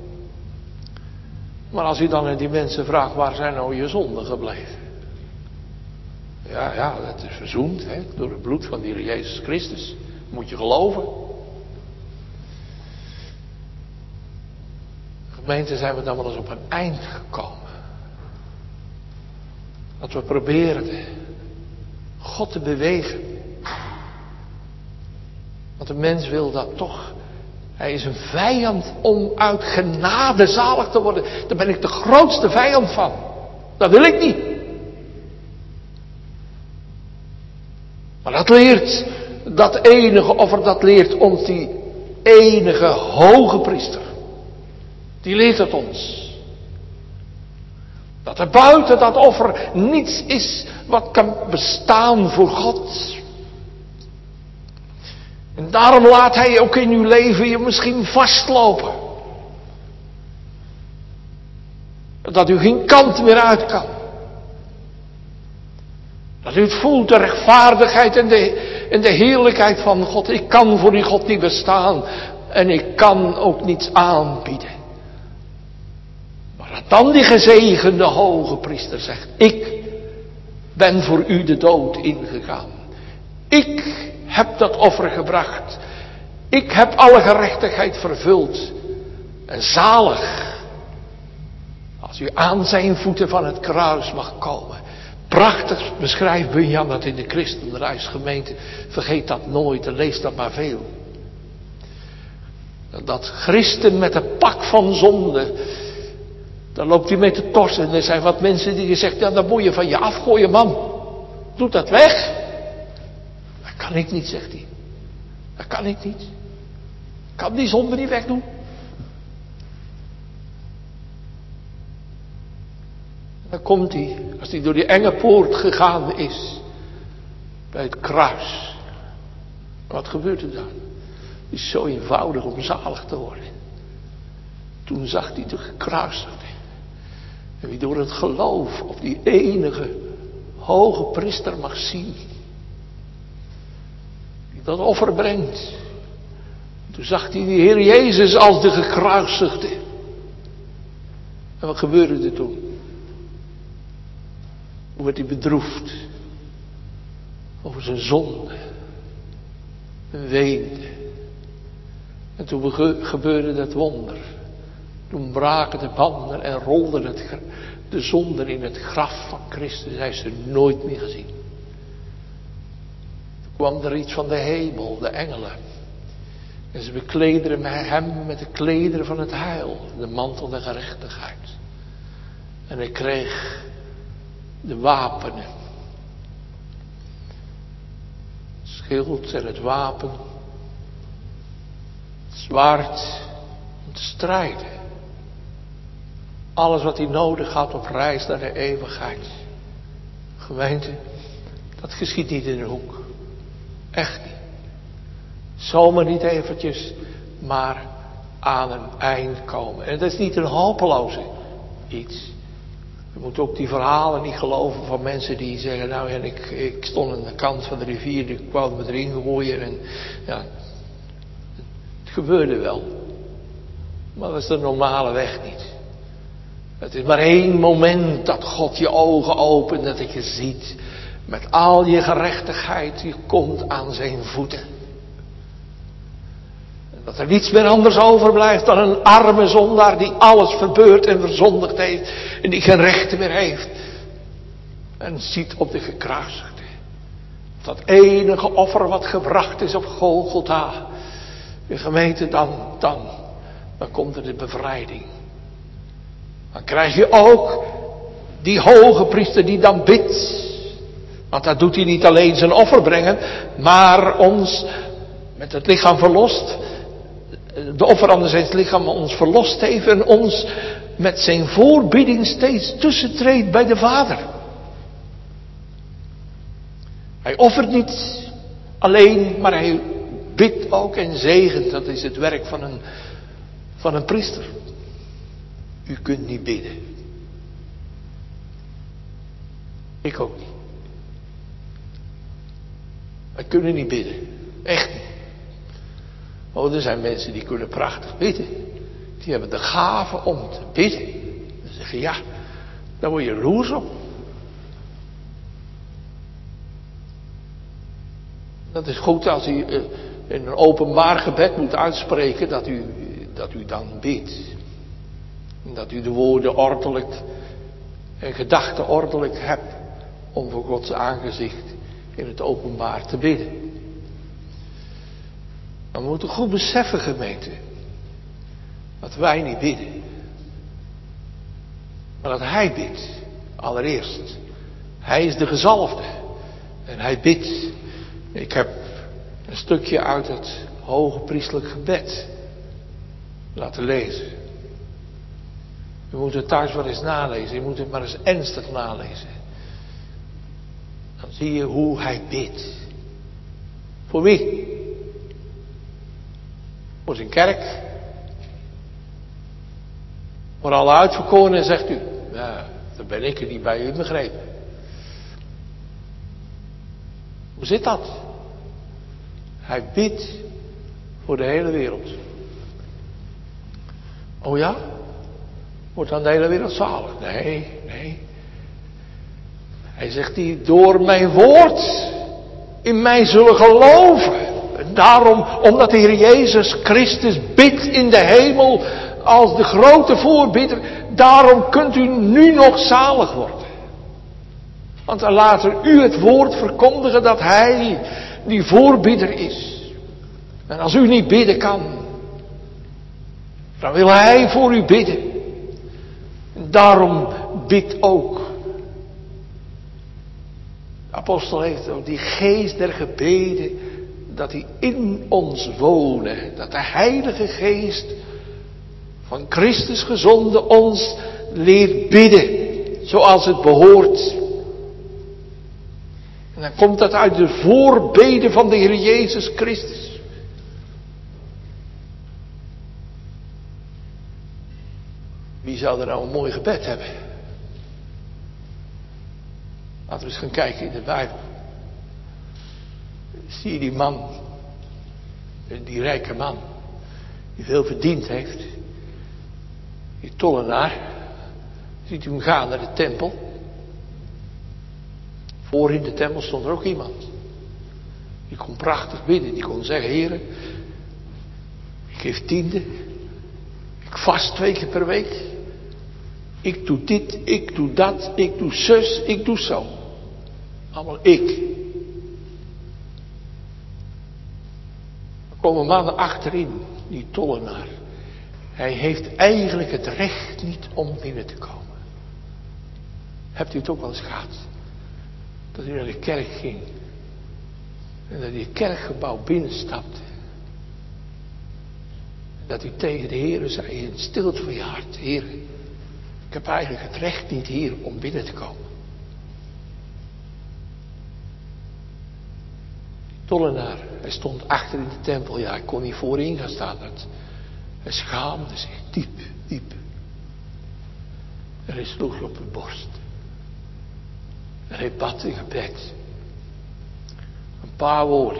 Speaker 1: Maar als u dan aan die mensen vraagt, waar zijn nou je zonden gebleven? Ja, dat is verzoend, hè, door het bloed van de Heer Jezus Christus. Moet je geloven. Gemeente, zijn we dan wel eens op een eind gekomen. Dat we probeerden God te bewegen. Want de mens wil dat toch. Hij is een vijand om uit genade zalig te worden. Daar ben ik de grootste vijand van. Dat wil ik niet. Maar dat leert, dat enige offer, dat leert ons die enige hoge priester. Die leert het ons. Dat er buiten dat offer niets is wat kan bestaan voor God. En daarom laat hij ook in uw leven je misschien vastlopen. Dat u geen kant meer uit kan. Dat u het voelt, de rechtvaardigheid en de heerlijkheid van God. Ik kan voor die God niet bestaan. En ik kan ook niets aanbieden. Maar dat dan die gezegende hoge priester zegt, ik ben voor u de dood ingegaan. Ik heb dat offer gebracht. Ik heb alle gerechtigheid vervuld. En zalig, als u aan zijn voeten van het kruis mag komen. Prachtig beschrijft Bunyan dat in de Christenreisgemeente. Vergeet dat nooit en lees dat maar veel. Dat christen met een pak van zonde. Dan loopt hij met de tors en er zijn wat mensen die zeggen, ja, dan moet je van je afgooien, man. Doe dat weg. Dat kan ik niet, zegt hij. Dat kan ik niet. Ik kan die zonde niet wegdoen. Dan komt hij, als hij door die enge poort gegaan is, bij het kruis. Wat gebeurt er dan? Het is zo eenvoudig om zalig te worden. Toen zag hij de gekruisigde. En wie door het geloof op die enige hoge priester mag zien. Die dat offer brengt. Toen zag hij de Heer Jezus als de gekruisigde. En wat gebeurde er toen? Hoe werd hij bedroefd over zijn zonde. En weende. En toen gebeurde dat wonder. Toen braken de banden en rolden de zonden in het graf van Christus. Hij is ze nooit meer gezien. Toen kwam er iets van de hemel, de engelen. En ze beklederen hem met de klederen van het heil. De mantel der gerechtigheid. En hij kreeg de wapenen. Het schild en het wapen. Het zwaard om te strijden. Alles wat hij nodig had op reis naar de eeuwigheid. Gemeente, dat geschiet niet in een hoek. Echt niet. Zomaar niet eventjes, maar aan een eind komen. En dat is niet een hopeloze iets. Je moet ook die verhalen niet geloven van mensen die zeggen, nou ja, ik stond aan de kant van de rivier, ik wou me erin gooien en ja, het gebeurde wel. Maar dat is de normale weg niet. Het is maar één moment dat God je ogen opent, dat je ziet, met al je gerechtigheid, je komt aan zijn voeten. En dat er niets meer anders overblijft dan een arme zondaar die alles verbeurd en verzondigd heeft en die geen rechten meer heeft. En ziet op de gekruisigde. Dat enige offer wat gebracht is op Golgotha. De gemeente, dan komt er de bevrijding. Dan krijg je ook die hoge priester die dan bidt. Want dat doet hij niet alleen zijn offer brengen, maar ons met het lichaam verlost. De offer aan zijn lichaam ons verlost heeft en ons met zijn voorbidding steeds tussentreedt bij de Vader. Hij offert niet alleen, maar hij bidt ook en zegent. Dat is het werk van een priester. U kunt niet bidden. Ik ook niet. Wij kunnen niet bidden. Echt niet. Oh, er zijn mensen die kunnen prachtig bidden. Die hebben de gave om te bidden. Dan zeggen ja, daar word je jaloers op. Dat is goed als u in een openbaar gebed moet uitspreken dat u dan bidt. En dat u de woorden ordelijk en gedachten ordelijk hebt om voor Gods aangezicht in het openbaar te bidden. Maar we moeten goed beseffen, gemeente, dat wij niet bidden. Maar dat hij bidt, allereerst. Hij is de gezalfde. En hij bidt. Ik heb een stukje uit het hoge priestelijk gebed laten lezen. Je moet het thuis wel eens nalezen. Je moet het maar eens ernstig nalezen. Dan zie je hoe hij bidt. Voor wie? Voor zijn kerk. Voor alle uitverkorenen zegt u. Ja, dan ben ik er niet bij u begrepen. Hoe zit dat? Hij bidt voor de hele wereld. Oh ja? Wordt dan de hele wereld zalig? Nee. Hij zegt die door mijn woord in mij zullen geloven. Daarom, omdat de Heer Jezus Christus bidt in de hemel als de grote voorbidder, daarom kunt u nu nog zalig worden. Want dan laat er u het woord verkondigen dat Hij die voorbidder is. En als u niet bidden kan, dan wil Hij voor u bidden. En daarom bidt ook. De apostel heeft ook die geest der gebeden, dat die in ons wonen. Dat de Heilige Geest van Christus gezonden ons leert bidden, zoals het behoort. En dan komt dat uit de voorbeden van de Heer Jezus Christus. Wie zou er nou een mooi gebed hebben? Laten we eens gaan kijken in de Bijbel. Zie je die man, die rijke man, die veel verdiend heeft. Die tollenaar, ziet u hem gaan naar de tempel. Voor in de tempel stond er ook iemand. Die kon prachtig bidden, die kon zeggen, Heere, ik geef tiende. Ik vast 2 keer per week. Ik doe dit, ik doe dat, ik doe zus, ik doe zo. Allemaal ik. Er komen mannen achterin, die tollenaar. Hij heeft eigenlijk het recht niet om binnen te komen. Hebt u het ook wel eens gehad? Dat u naar de kerk ging. En dat u het kerkgebouw binnenstapte. En dat u tegen de Heere zei in stilte van je hart. Heere, ik heb eigenlijk het recht niet hier om binnen te komen. Die tollenaar, hij stond achter in de tempel. Ja, hij kon niet voorin gaan staan. Hij schaamde zich diep, diep. En hij sloeg op de borst. En hij bad in gebed. Een paar woorden.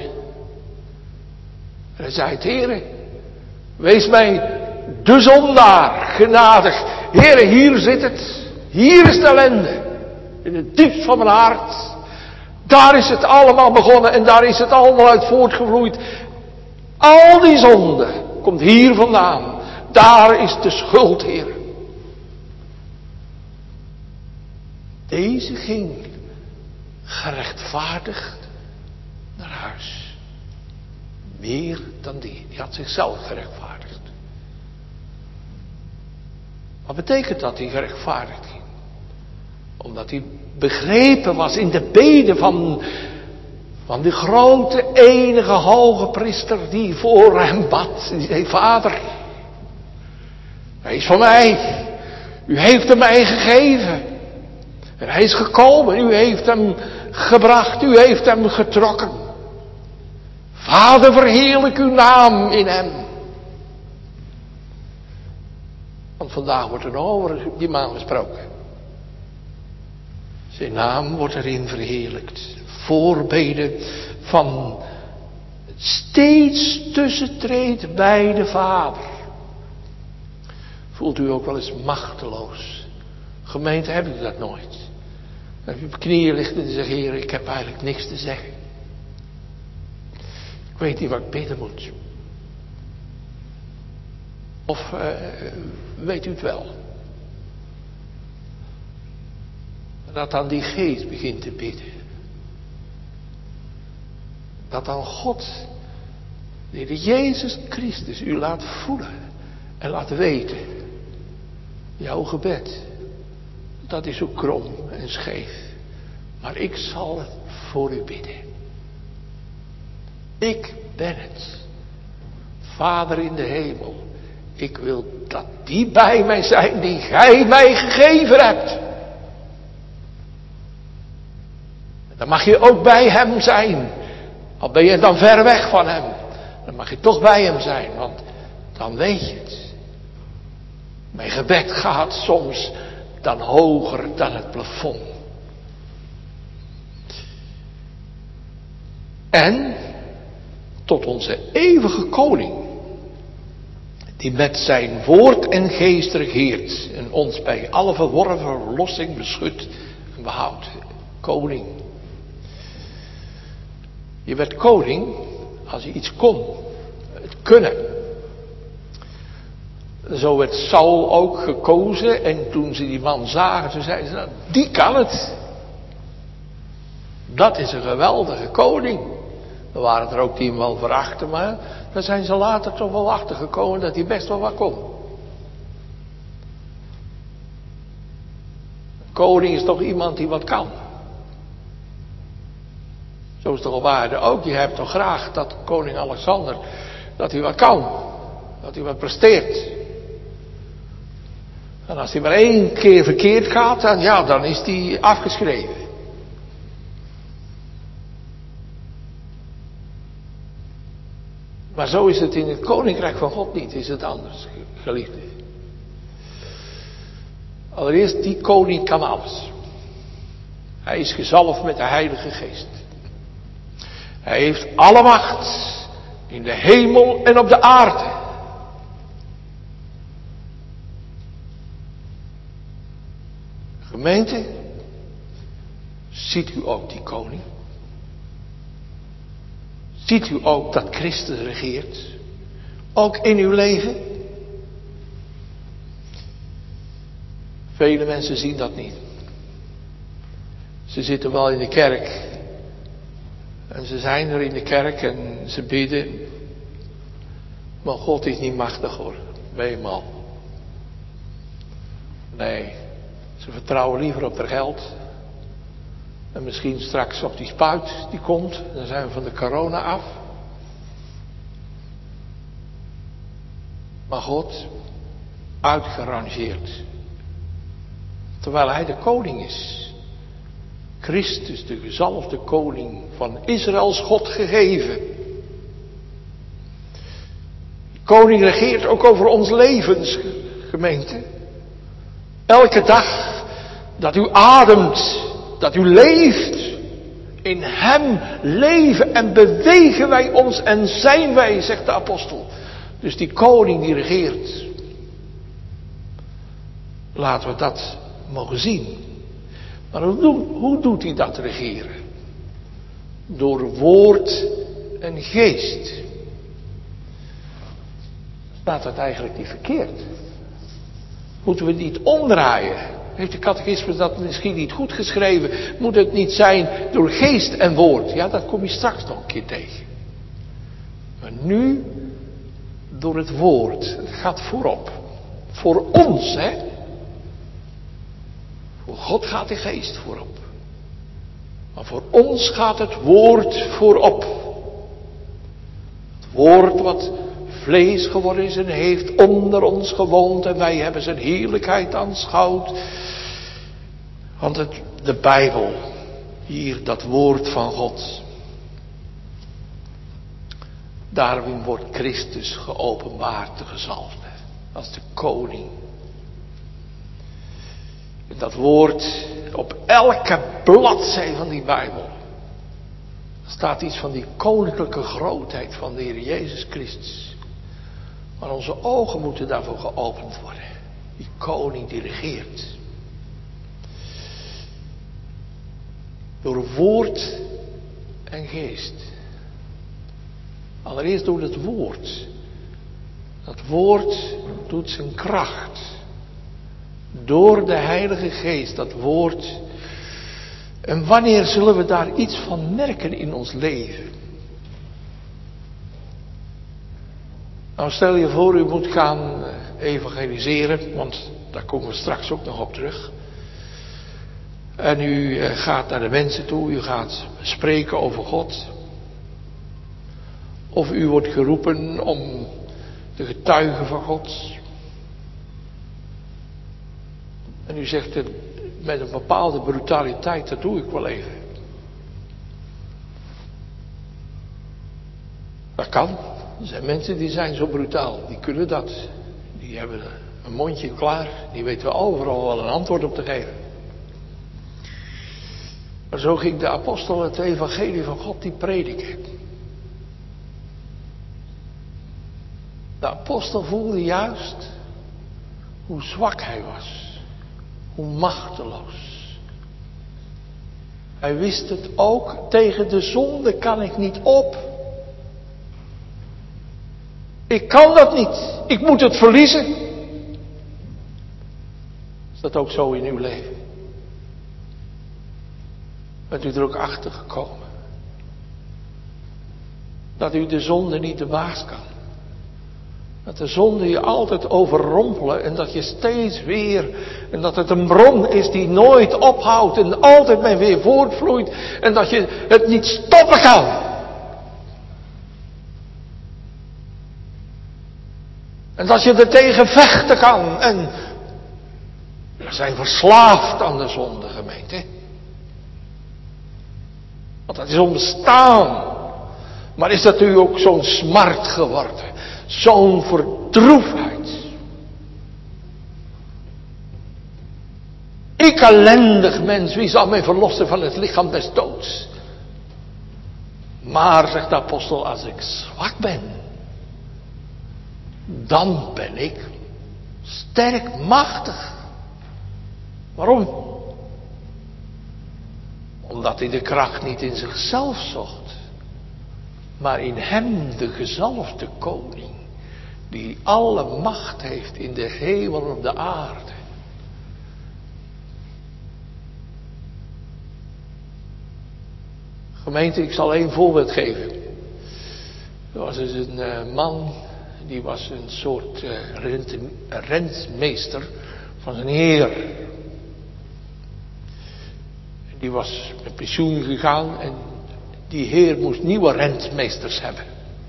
Speaker 1: En hij zei, Heere, wees mij de zondaar genadig. Heere, hier zit het. Hier is de ellende. In het diepst van mijn hart. Daar is het allemaal begonnen en daar is het allemaal uit voortgevloeid. Al die zonde komt hier vandaan. Daar is de schuld, Heer. Deze ging gerechtvaardigd naar huis. Meer dan die. Die had zichzelf gerechtvaardigd. Wat betekent dat hij gerechtvaardigd ging? Omdat hij begrepen was in de beden van die grote enige hoge priester die voor hem bad. Die zei, Vader, hij is van mij. U heeft hem mij gegeven. En hij is gekomen. U heeft hem gebracht. U heeft hem getrokken. Vader, verheerlijk uw naam in hem. Want vandaag wordt er nog over die man gesproken. Zijn naam wordt erin verheerlijkt. Voorbeden van steeds tussentreed bij de Vader. Voelt u ook wel eens machteloos? Gemeente, heb ik dat nooit. Dan heb je op knieën ligt en zegt, Heer, ik heb eigenlijk niks te zeggen. Ik weet niet wat ik bidden moet. Of weet u het wel? Dat dan die geest begint te bidden. Dat dan God, de Heer Jezus Christus, u laat voelen en laat weten. Jouw gebed, dat is ook krom en scheef. Maar ik zal het voor u bidden. Ik ben het. Vader in de hemel. Ik wil dat die bij mij zijn die gij mij gegeven hebt. Dan mag je ook bij hem zijn. Al ben je dan ver weg van hem. Dan mag je toch bij hem zijn. Want dan weet je het. Mijn gebed gaat soms dan hoger dan het plafond. En tot onze eeuwige koning. Die met zijn woord en geest regeert. En ons bij alle verworven verlossing beschut en behoudt. Koning. Je werd koning als je iets kon. Het kunnen. Zo werd Saul ook gekozen. En toen ze die man zagen, toen zeiden ze, nou, die kan het. Dat is een geweldige koning. Er waren er ook die hem wel verachten, maar daar zijn ze later toch wel achter gekomen dat hij best wel wat kon. Een koning is toch iemand die wat kan. Zo is het toch op aarde ook. Je hebt toch graag dat koning Alexander, dat hij wat kan. Dat hij wat presteert. En als hij maar 1 keer verkeerd gaat, dan is hij afgeschreven. Maar zo is het in het koninkrijk van God niet, is het anders, geliefde. Allereerst, die koning kan alles. Hij is gezalfd met de Heilige Geest. Hij heeft alle macht in de hemel en op de aarde. Gemeente, ziet u ook die koning? Ziet u ook dat Christus regeert? Ook in uw leven? Vele mensen zien dat niet. Ze zitten wel in de kerk. En ze zijn er in de kerk en ze bidden. Maar God is niet machtig hoor. Ben je mal. Nee. Ze vertrouwen liever op haar geld. En misschien straks op die spuit die komt. Dan zijn we van de corona af. Maar God, uitgerangeerd. Terwijl hij de koning is. Christus, de gezalfde koning van Israëls God gegeven. De koning regeert ook over ons levens, gemeente. Elke dag dat u ademt, dat u leeft, in hem leven en bewegen wij ons en zijn wij, zegt de apostel. Dus die koning die regeert. Laten we dat mogen zien. Maar hoe doet hij dat regeren? Door woord en geest. Staat dat eigenlijk niet verkeerd? Moeten we het niet omdraaien? Heeft de catechismus dat misschien niet goed geschreven? Moet het niet zijn door geest en woord? Ja, dat kom je straks nog een keer tegen. Maar nu door het woord. Het gaat voorop. Voor ons, hè. Voor God gaat de geest voorop. Maar voor ons gaat het woord voorop. Het woord wat vlees geworden is en heeft onder ons gewoond. En wij hebben zijn heerlijkheid aanschouwd. Want de Bijbel, hier dat woord van God. Daarin wordt Christus geopenbaard, de gezalfde. Als de koning. En dat woord, op elke bladzij van die Bijbel, staat iets van die koninklijke grootheid van de Heer Jezus Christus. Maar onze ogen moeten daarvoor geopend worden. Die koning die regeert. Door woord en geest. Allereerst door het woord. Dat woord doet zijn kracht. Door de Heilige Geest, dat woord. En wanneer zullen we daar iets van merken in ons leven? Nou, stel je voor, u moet gaan evangeliseren, want daar komen we straks ook nog op terug. En u gaat naar de mensen toe, u gaat spreken over God. Of u wordt geroepen om te getuigen van God. En u zegt met een bepaalde brutaliteit, dat doe ik wel even. Dat kan. Er zijn mensen die zijn zo brutaal, die kunnen dat. Die hebben een mondje klaar, die weten overal wel een antwoord op te geven. Maar zo ging de apostel het evangelie van God die prediken. De apostel voelde juist hoe zwak hij was. Hoe machteloos. Hij wist het ook, tegen de zonde kan ik niet op. Ik kan dat niet, ik moet het verliezen. Is dat ook zo in uw leven? Bent u er ook achter gekomen? Dat u de zonde niet de baas kan. Dat de zonde je altijd overrompelen en dat je steeds weer, en dat het een bron is die nooit ophoudt en altijd maar weer voortvloeit en dat je het niet stoppen kan. En dat je er tegen vechten kan en we zijn verslaafd aan de zonde, gemeente. Want dat is onbestaan. Maar is dat u ook zo'n smart geworden? Zo'n verdroefheid? Ik ellendig mens, wie zal mij verlossen van het lichaam des doods? Maar, zegt de apostel, als ik zwak ben, dan ben ik sterk machtig. Waarom? Omdat hij de kracht niet in zichzelf zocht, maar in hem, de gezalfde koning, die alle macht heeft in de hemel en op de aarde. Gemeente, ik zal één voorbeeld geven. Er was dus een man, die was een soort rentmeester van zijn heer. Die was met pensioen gegaan en die heer moest nieuwe rentmeesters hebben.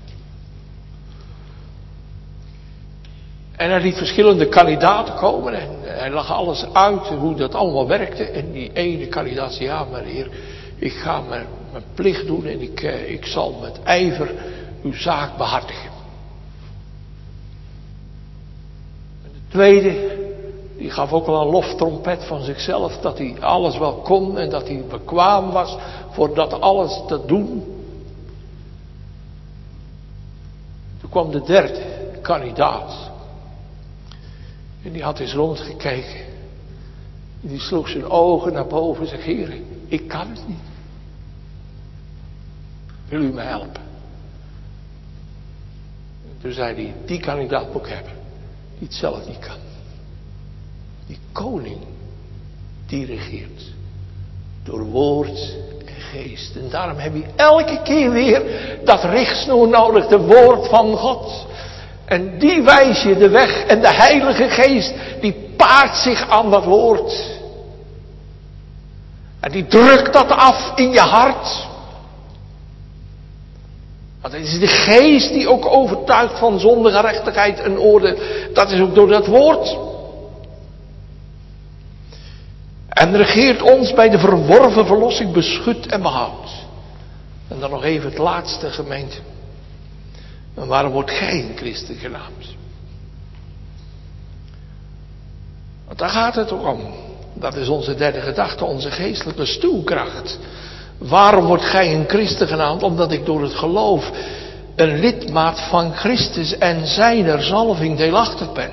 Speaker 1: En hij liet verschillende kandidaten komen en hij lag alles uit hoe dat allemaal werkte. En die ene kandidaat zei, ja maar heer, ik ga mijn plicht doen en ik zal met ijver uw zaak behartigen. En de tweede, die gaf ook wel een loftrompet van zichzelf, dat hij alles wel kon en dat hij bekwaam was voor dat alles te doen. Toen kwam de derde kandidaat. En die had eens rondgekeken. Die sloeg zijn ogen naar boven en zei, Heer, ik kan het niet. Wil u me helpen? En toen zei hij, die kandidaat moet ik hebben. Die het zelf niet kan. Die koning, die regeert. Door woord en geest. En daarom heb je elke keer weer dat richtsnoer nodig. De woord van God. En die wijst je de weg. En de Heilige Geest, die paart zich aan dat woord. En die drukt dat af in je hart. Want het is de geest die ook overtuigt van zonde, gerechtigheid en oordeel. Dat is ook door dat woord. En regeert ons bij de verworven verlossing, beschut en behoudt. En dan nog even het laatste, gemeente. En waarom wordt gij een christen genaamd? Want daar gaat het ook om. Dat is onze derde gedachte, onze geestelijke stuwkracht. Waarom wordt gij een christen genaamd? Omdat ik door het geloof een lidmaat van Christus en zijner zalving deelachtig ben.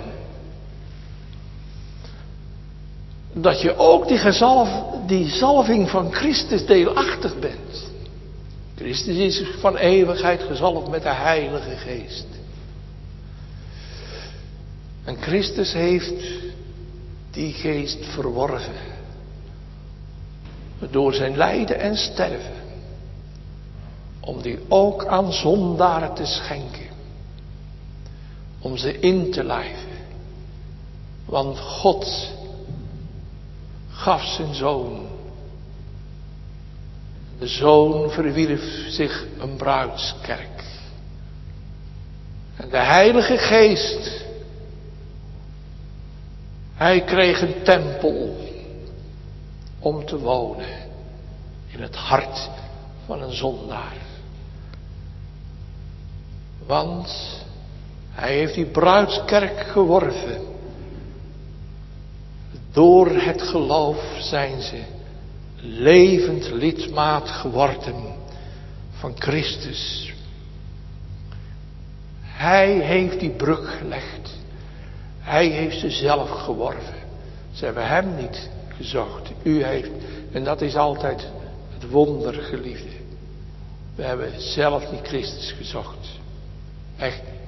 Speaker 1: Dat je ook die zalving van Christus deelachtig bent. Christus is van eeuwigheid gezalfd met de Heilige Geest. En Christus heeft die geest verworven. Door zijn lijden en sterven. Om die ook aan zondaren te schenken. Om ze in te lijven. Want God gaf zijn zoon. De zoon verwierf zich een bruidskerk. En de Heilige Geest, hij kreeg een tempel om te wonen in het hart van een zondaar. Want hij heeft die bruidskerk geworven. Door het geloof zijn ze levend lidmaat geworden van Christus. Hij heeft die brug gelegd. Hij heeft ze zelf geworven. Ze hebben hem niet gezocht. U heeft. En dat is altijd Het wonder, geliefde. We hebben zelf niet Christus gezocht. Echt niet.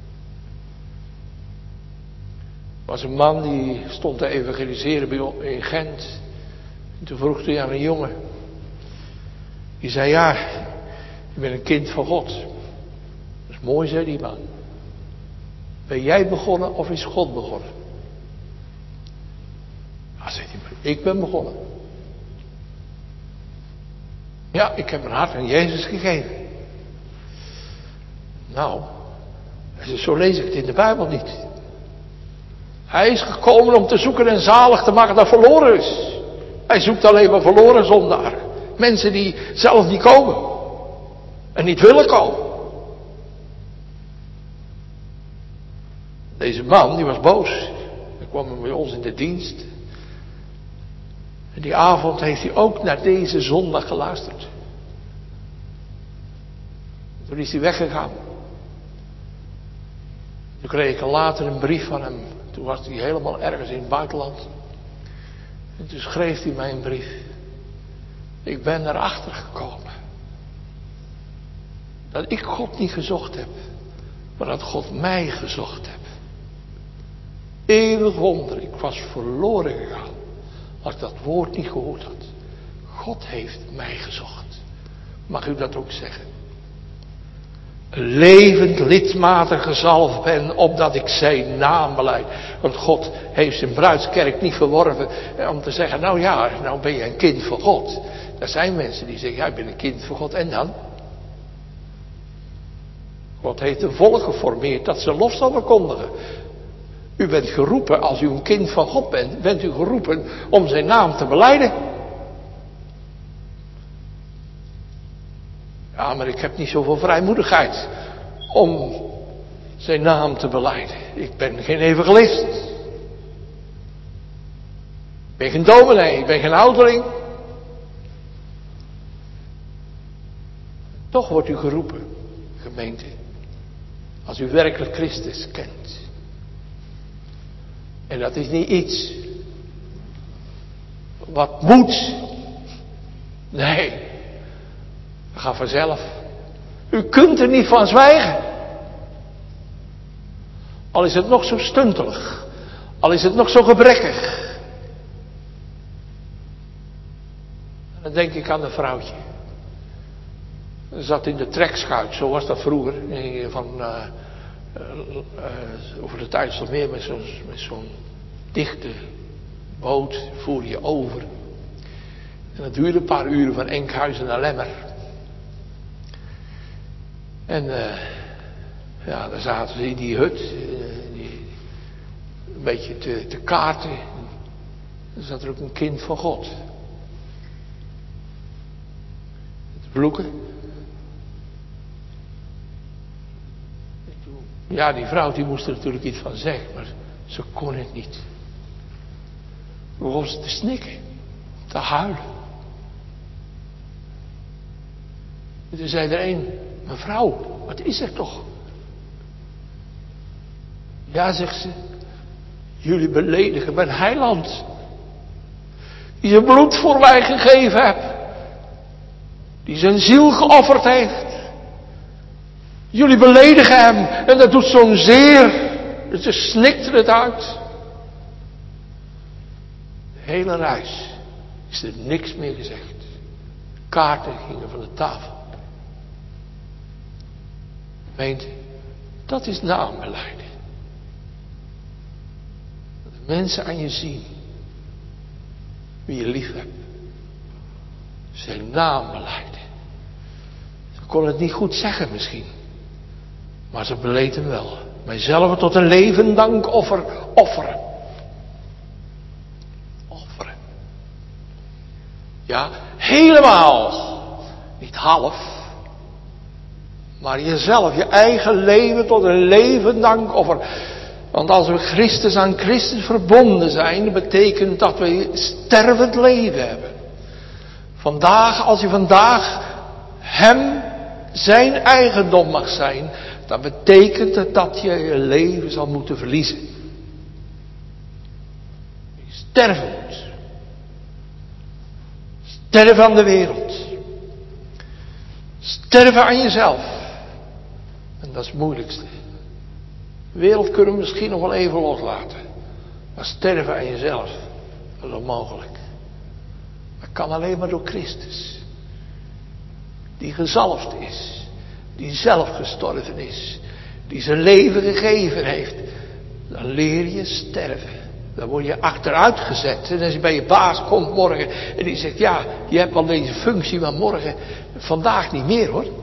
Speaker 1: Er was een man die stond te evangeliseren in Gent. En toen vroeg hij aan een jongen. Die zei, ja, ik ben een kind van God. Dat is mooi, zei die man. Ben jij begonnen of is God begonnen? Ja, zei hij, ik ben begonnen. Ja, ik heb mijn hart aan Jezus gegeven. Nou, zo lees ik het in de Bijbel niet. Hij is gekomen om te zoeken en zalig te maken dat verloren is. Hij zoekt alleen maar verloren zondaren. Mensen die zelf niet komen. En niet willen komen. Deze man, die was boos. Hij kwam bij ons in de dienst. En die avond heeft hij ook naar deze zondag geluisterd. Toen is hij weggegaan. Toen kreeg ik later een brief van hem. Toen was hij helemaal ergens in het buitenland. En toen schreef hij mij een brief. Ik ben erachter gekomen. Dat ik God niet gezocht heb. Maar dat God mij gezocht heeft. Eeuwig wonder. Ik was verloren gegaan. Als ik dat woord niet gehoord had. God heeft mij gezocht. Mag u dat ook zeggen? Een levend lidmatig gezalfd ben, opdat ik zijn naam belijd. Want God heeft zijn bruidskerk niet verworven om te zeggen, nou ja, nou ben je een kind van God. Er zijn mensen die zeggen, ja, ik ben een kind van God. En dan? God heeft een volk geformeerd dat zijn lof zal verkondigen. U bent geroepen, als u een kind van God bent, bent u geroepen om zijn naam te belijden. Ja, maar ik heb niet zoveel vrijmoedigheid om zijn naam te belijden. Ik ben geen evangelist. Ik ben geen dominee, ik ben geen ouderling. Toch wordt u geroepen, gemeente, als u werkelijk Christus kent. En dat is niet iets wat moet. Nee, dat gaat vanzelf. U kunt er niet van zwijgen. Al is het nog zo stuntelig. Al is het nog zo gebrekkig. En dan denk ik aan een vrouwtje. Ze zat in de trekschuit, zo was dat vroeger. Over de Tijdsselmeer met zo'n dichte boot voer je over. En dat duurde een paar uren van Enkhuizen naar Lemmer. En ja, daar zaten ze in die hut, een beetje te kaarten. Er zat er ook een kind van God. Te vloeken. Ja, die vrouw die moest er natuurlijk iets van zeggen, maar ze kon het niet. Toen begon ze te snikken, te huilen. En toen zei er een, mevrouw, wat is er toch? Ja, zegt ze, jullie beledigen mijn heiland. Die zijn bloed voor mij gegeven heeft. Die zijn ziel geofferd heeft. Jullie beledigen hem en dat doet zo'n zeer. Ze snikte het uit. De hele reis is er niks meer gezegd. Kaarten gingen van de tafel. Gemeente, dat is naambelijden. Dat de mensen aan je zien wie je lief hebt. Zijn naambelijden. Ze kon het niet goed zeggen misschien. Maar ze beleed hem wel. Mijzelf tot een levend dankoffer offeren. Offeren. Ja, helemaal. Niet half. Maar jezelf, je eigen leven tot een levend dankoffer. Want als we Christus aan Christus verbonden zijn, betekent dat we stervend leven hebben. Vandaag, als je vandaag hem zijn eigendom mag zijn, dan betekent het dat je je leven zal moeten verliezen. Je sterven moet. Sterven aan de wereld. Sterven aan jezelf. En dat is het moeilijkste. De wereld kunnen we misschien nog wel even loslaten. Maar sterven aan jezelf, dat is onmogelijk. Dat kan alleen maar door Christus. Die gezalfd is. Die zelf gestorven is. Die zijn leven gegeven heeft. Dan leer je sterven. Dan word je achteruit gezet. En als je bij je baas komt morgen. En die zegt, ja, je hebt wel deze functie, maar morgen, vandaag niet meer hoor.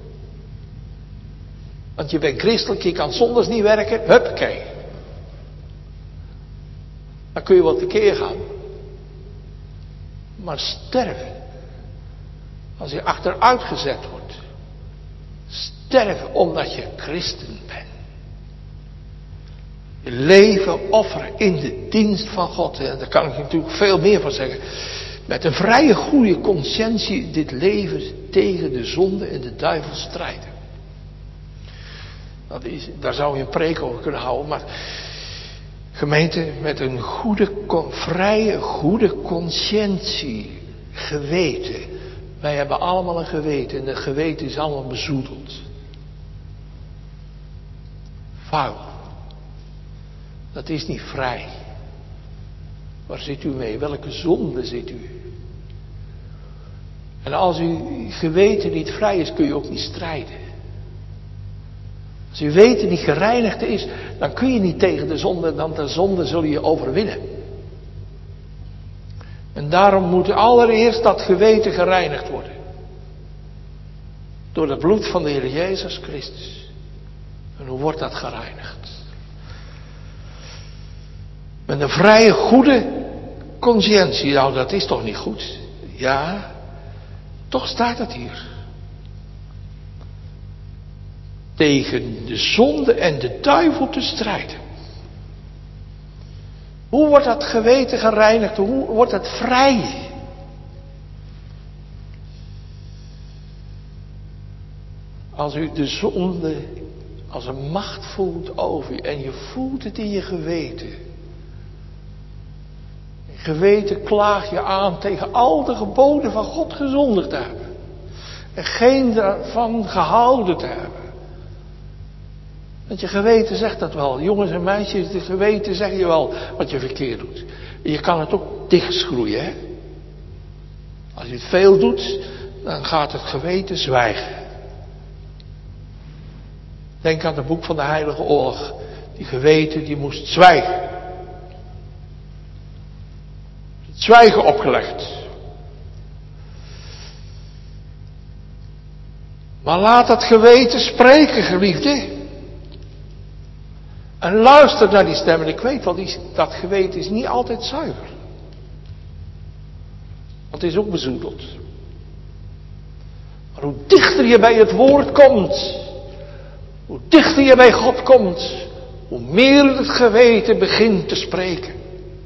Speaker 1: Want je bent christelijk, je kan zondags niet werken. Huppakee. Dan kun je wel tekeer gaan. Maar sterven. Als je achteruit gezet wordt. Sterven omdat je christen bent. Je leven offeren in de dienst van God. En daar kan ik natuurlijk veel meer van zeggen. Met een vrije goede conscientie dit leven tegen de zonde en de duivel strijden. Daar zou je een preek over kunnen houden. Maar gemeente, met een vrije goede conscientie. Geweten. Wij hebben allemaal een geweten. En dat geweten is allemaal bezoedeld. Vuil. Dat is niet vrij. Waar zit u mee? Welke zonde zit u? En als uw geweten niet vrij is, kun je ook niet strijden. Als uw weten niet gereinigd is, dan kun je niet tegen de zonde, dan de zonde zul je overwinnen. En daarom moet allereerst dat geweten gereinigd worden. Door het bloed van de Heer Jezus Christus. En hoe wordt dat gereinigd? Met een vrije, goede conscientie. Nou, dat is toch niet goed? Ja, toch staat het hier. Tegen de zonde en de duivel te strijden. Hoe wordt dat geweten gereinigd? Hoe wordt het vrij? Als u de zonde als een macht voelt over je en je voelt het in je geweten. Geweten klaag je aan tegen al de geboden van God gezondigd te hebben. En geen daarvan gehouden te hebben. Want je geweten zegt dat wel. Jongens en meisjes, de geweten zeg je wel wat je verkeerd doet. En je kan het ook dichtschroeien. Hè? Als je het veel doet, dan gaat het geweten zwijgen. Denk aan het boek van de Heilige Oorlog. Die geweten, die moest zwijgen. Het zwijgen opgelegd. Maar laat dat geweten spreken, geliefde. En luister naar die stem. En ik weet wel, dat geweten is niet altijd zuiver. Want het is ook bezoedeld. Maar hoe dichter je bij het woord komt. Hoe dichter je bij God komt. Hoe meer het geweten begint te spreken.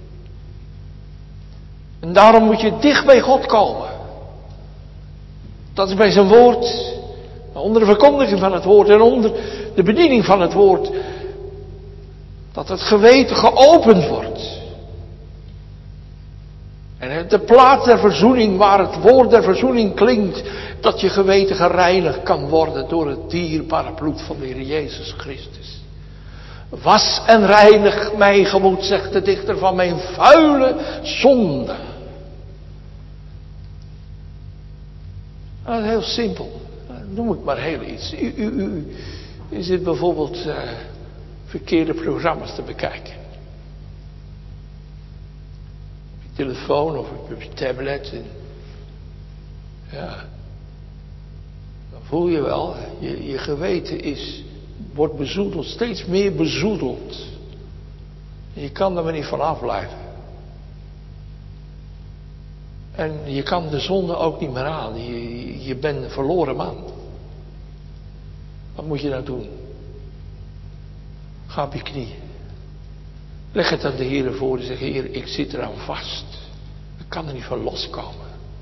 Speaker 1: En daarom moet je dicht bij God komen. Dat is bij zijn woord. Onder de verkondiging van het woord. En onder de bediening van het woord. Dat het geweten geopend wordt. En de plaats der verzoening, waar het woord der verzoening klinkt, dat je geweten gereinigd kan worden door het dierbare bloed van de Heer Jezus Christus. Was en reinig mijn gemoed, zegt de dichter, van mijn vuile zonde. Dat is heel simpel. Noem ik maar heel iets. U zit bijvoorbeeld verkeerde programma's te bekijken. Op je telefoon of op je tablet. Ja. Dan voel je wel, je geweten wordt bezoedeld, steeds meer bezoedeld. En je kan er maar niet van afblijven. En je kan de zonde ook niet meer aan. Je bent een verloren man. Wat moet je nou doen? Ga op je knieën. Leg het aan de Heer voor en zeg: Heer, ik zit eraan vast. Ik kan er niet van loskomen.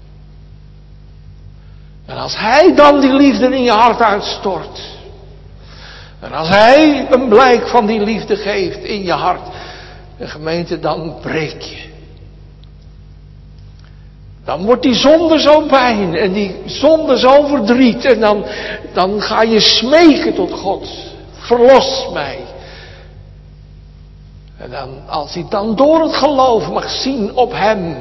Speaker 1: En als Hij dan die liefde in je hart uitstort. En als Hij een blijk van die liefde geeft in je hart. De gemeente, dan breek je. Dan wordt die zonde zo pijn en die zonde zo verdriet. En dan ga je smeken tot God. Verlos mij. En dan, als hij dan door het geloof mag zien op hem.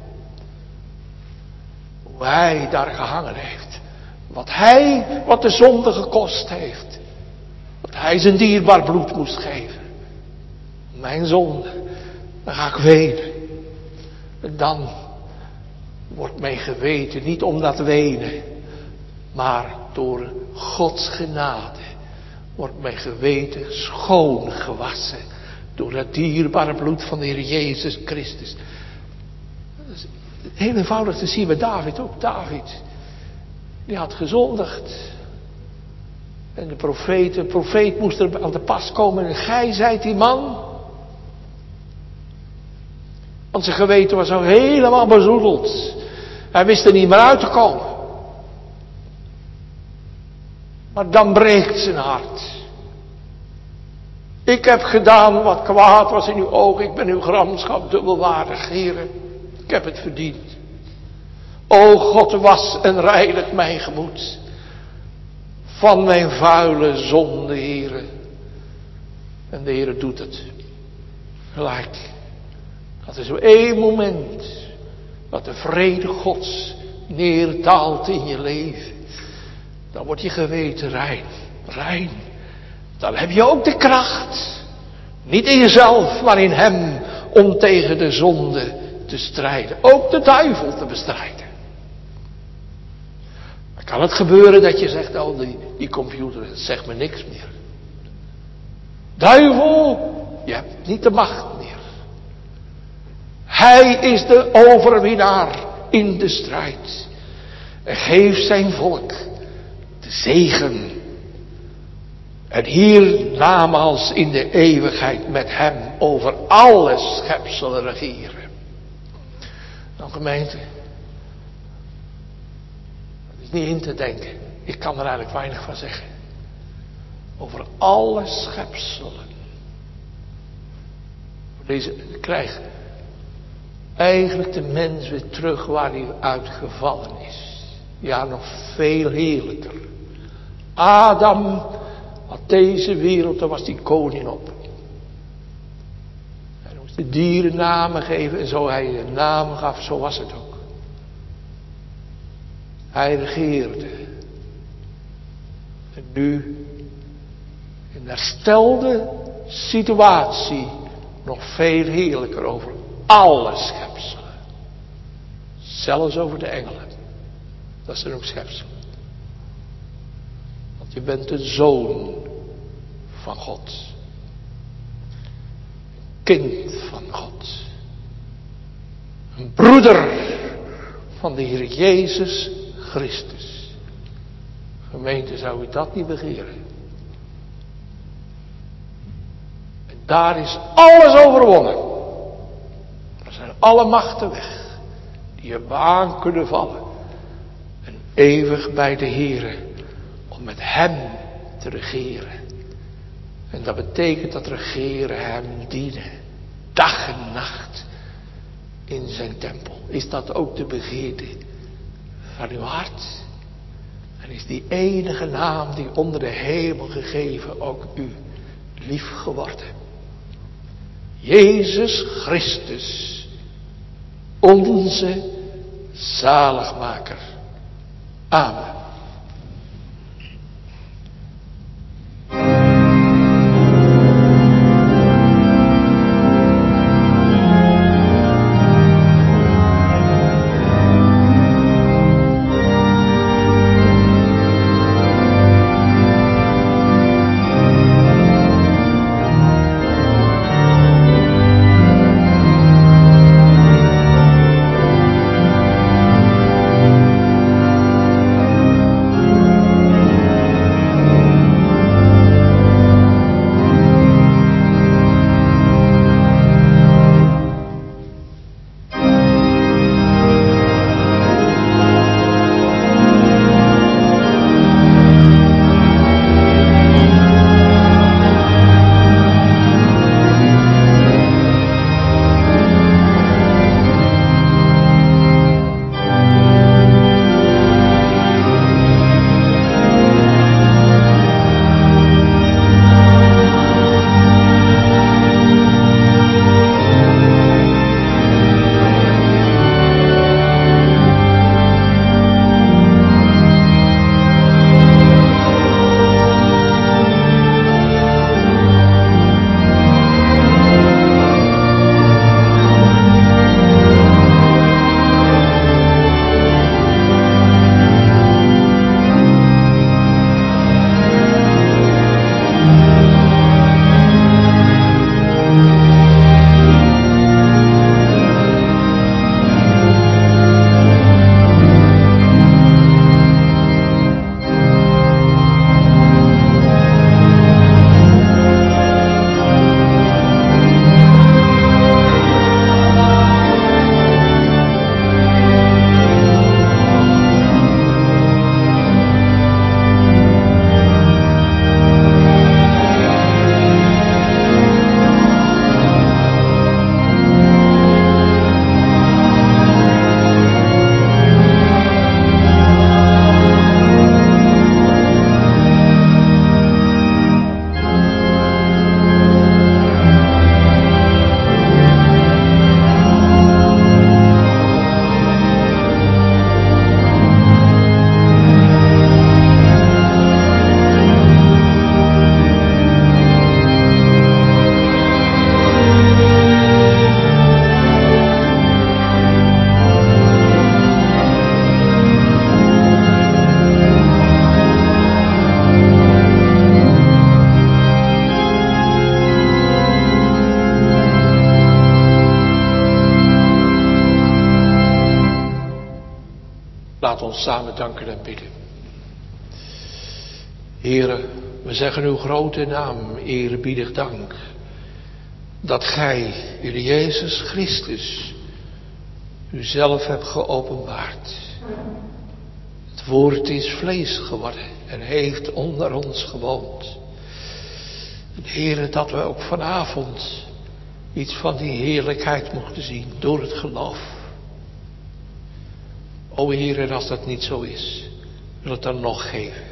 Speaker 1: Hoe hij daar gehangen heeft. Wat de zonde gekost heeft. Dat hij zijn dierbaar bloed moest geven. Mijn zonde. Dan ga ik wenen. En dan wordt mijn geweten niet om dat wenen. Maar door Gods genade. Wordt mijn geweten schoon gewassen. Door het dierbare bloed van de Heer Jezus Christus. Dat is heel eenvoudig te zien bij David ook. David. Die had gezondigd. En de profeet moest er aan de pas komen. En gij zijt die man. Want zijn geweten was zo helemaal bezoedeld. Hij wist er niet meer uit te komen. Maar dan breekt zijn hart. Ik heb gedaan wat kwaad was in uw ogen. Ik ben uw gramschap dubbelwaardig, Heere. Ik heb het verdiend. O God, was en reinig mijn gemoed. Van mijn vuile zonde, Heere. En de Heere doet het. Gelijk. Dat is zo één moment. Dat de vrede Gods neerdaalt in je leven. Dan wordt je geweten rein. Rein. Dan heb je ook de kracht. Niet in jezelf, maar in hem. Om tegen de zonde te strijden. Ook de duivel te bestrijden. Dan kan het gebeuren dat je zegt, oh die computer zegt me niks meer. Duivel, je hebt niet de macht meer. Hij is de overwinnaar in de strijd. En geeft zijn volk de zegen. En hiernamaals in de eeuwigheid met hem over alle schepselen regeren. Nou gemeente. Dat is niet in te denken. Ik kan er eigenlijk weinig van zeggen. Over alle schepselen. Deze krijgt eigenlijk de mens weer terug waar hij uitgevallen is. Ja, nog veel heerlijker. Adam had deze wereld, daar was die koning op. Hij moest de dieren namen geven en zo hij de namen gaf, zo was het ook. Hij regeerde. En nu, in een herstelde situatie, nog veel heerlijker over alle schepselen. Zelfs over de engelen. Dat zijn ook schepselen. Want je bent een zoon van God. Kind van God. Een broeder van de Heer Jezus Christus. Gemeente, zou u dat niet begeren? En daar is alles overwonnen. Er zijn alle machten weg. Die je aan kunnen vallen. En eeuwig bij de Heere. Om met hem te regeren. En dat betekent dat regeren hem dienen. Dag en nacht. In zijn tempel. Is dat ook de begeerte van uw hart? En is die enige naam die onder de hemel gegeven ook u lief geworden? Jezus Christus. Onze zaligmaker. Amen. ons samen danken en bidden. Heere, we zeggen uw grote naam eerbiedig dank. Dat gij, Heer Jezus Christus, uzelf hebt geopenbaard. Het woord is vlees geworden en heeft onder ons gewoond. En Heere, dat we ook vanavond iets van die heerlijkheid mochten zien door het geloof. O Heere, als dat niet zo is, wil het dan nog geven.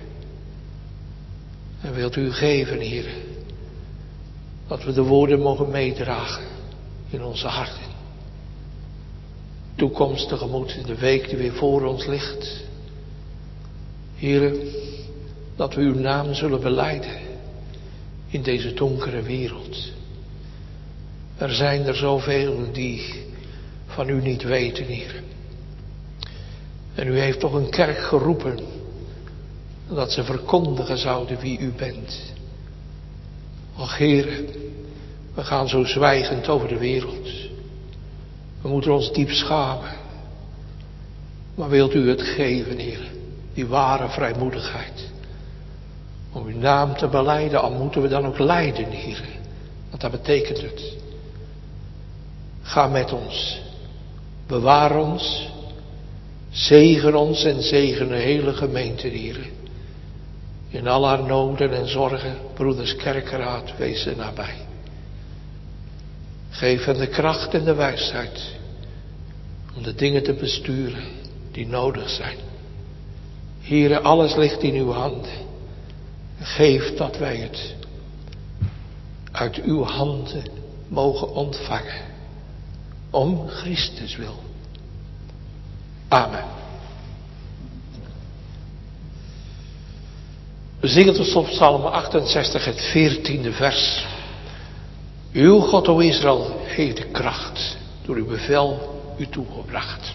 Speaker 1: En wilt u geven, Heere, dat we de woorden mogen meedragen in onze harten. Toekomst tegemoet in de week die weer voor ons ligt. Heere, dat we uw naam zullen belijden in deze donkere wereld. Er zijn er zoveel die van u niet weten, Heer. En u heeft toch een kerk geroepen, dat ze verkondigen zouden wie u bent. Och Heere, we gaan zo zwijgend over de wereld. We moeten ons diep schamen. Maar wilt u het geven, Heer, die ware vrijmoedigheid. Om uw naam te belijden, al moeten we dan ook lijden, Heer. Want dat betekent het. Ga met ons. Bewaar ons. Zegen ons en zegen de hele gemeente, Heer. In al haar noden en zorgen, broeders kerkeraad, wees er nabij. Geef hen de kracht en de wijsheid om de dingen te besturen die nodig zijn. Heere, alles ligt in uw handen. Geef dat wij het uit uw handen mogen ontvangen. Om Christus wil. Amen. We zingen tot slot Psalm 68, het 14e vers. Uw God, o Israël, heeft de kracht door uw bevel u toegebracht.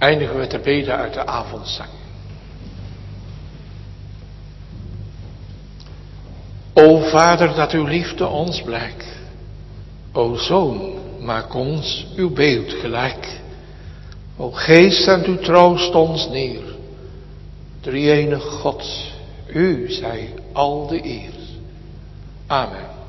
Speaker 1: eindigen we te beden uit de avondzang. O Vader, dat uw liefde ons blijkt. O Zoon, maak ons uw beeld gelijk. O Geest, zend uw troost ons neer. Drie-enige God, u zij al de eer. Amen.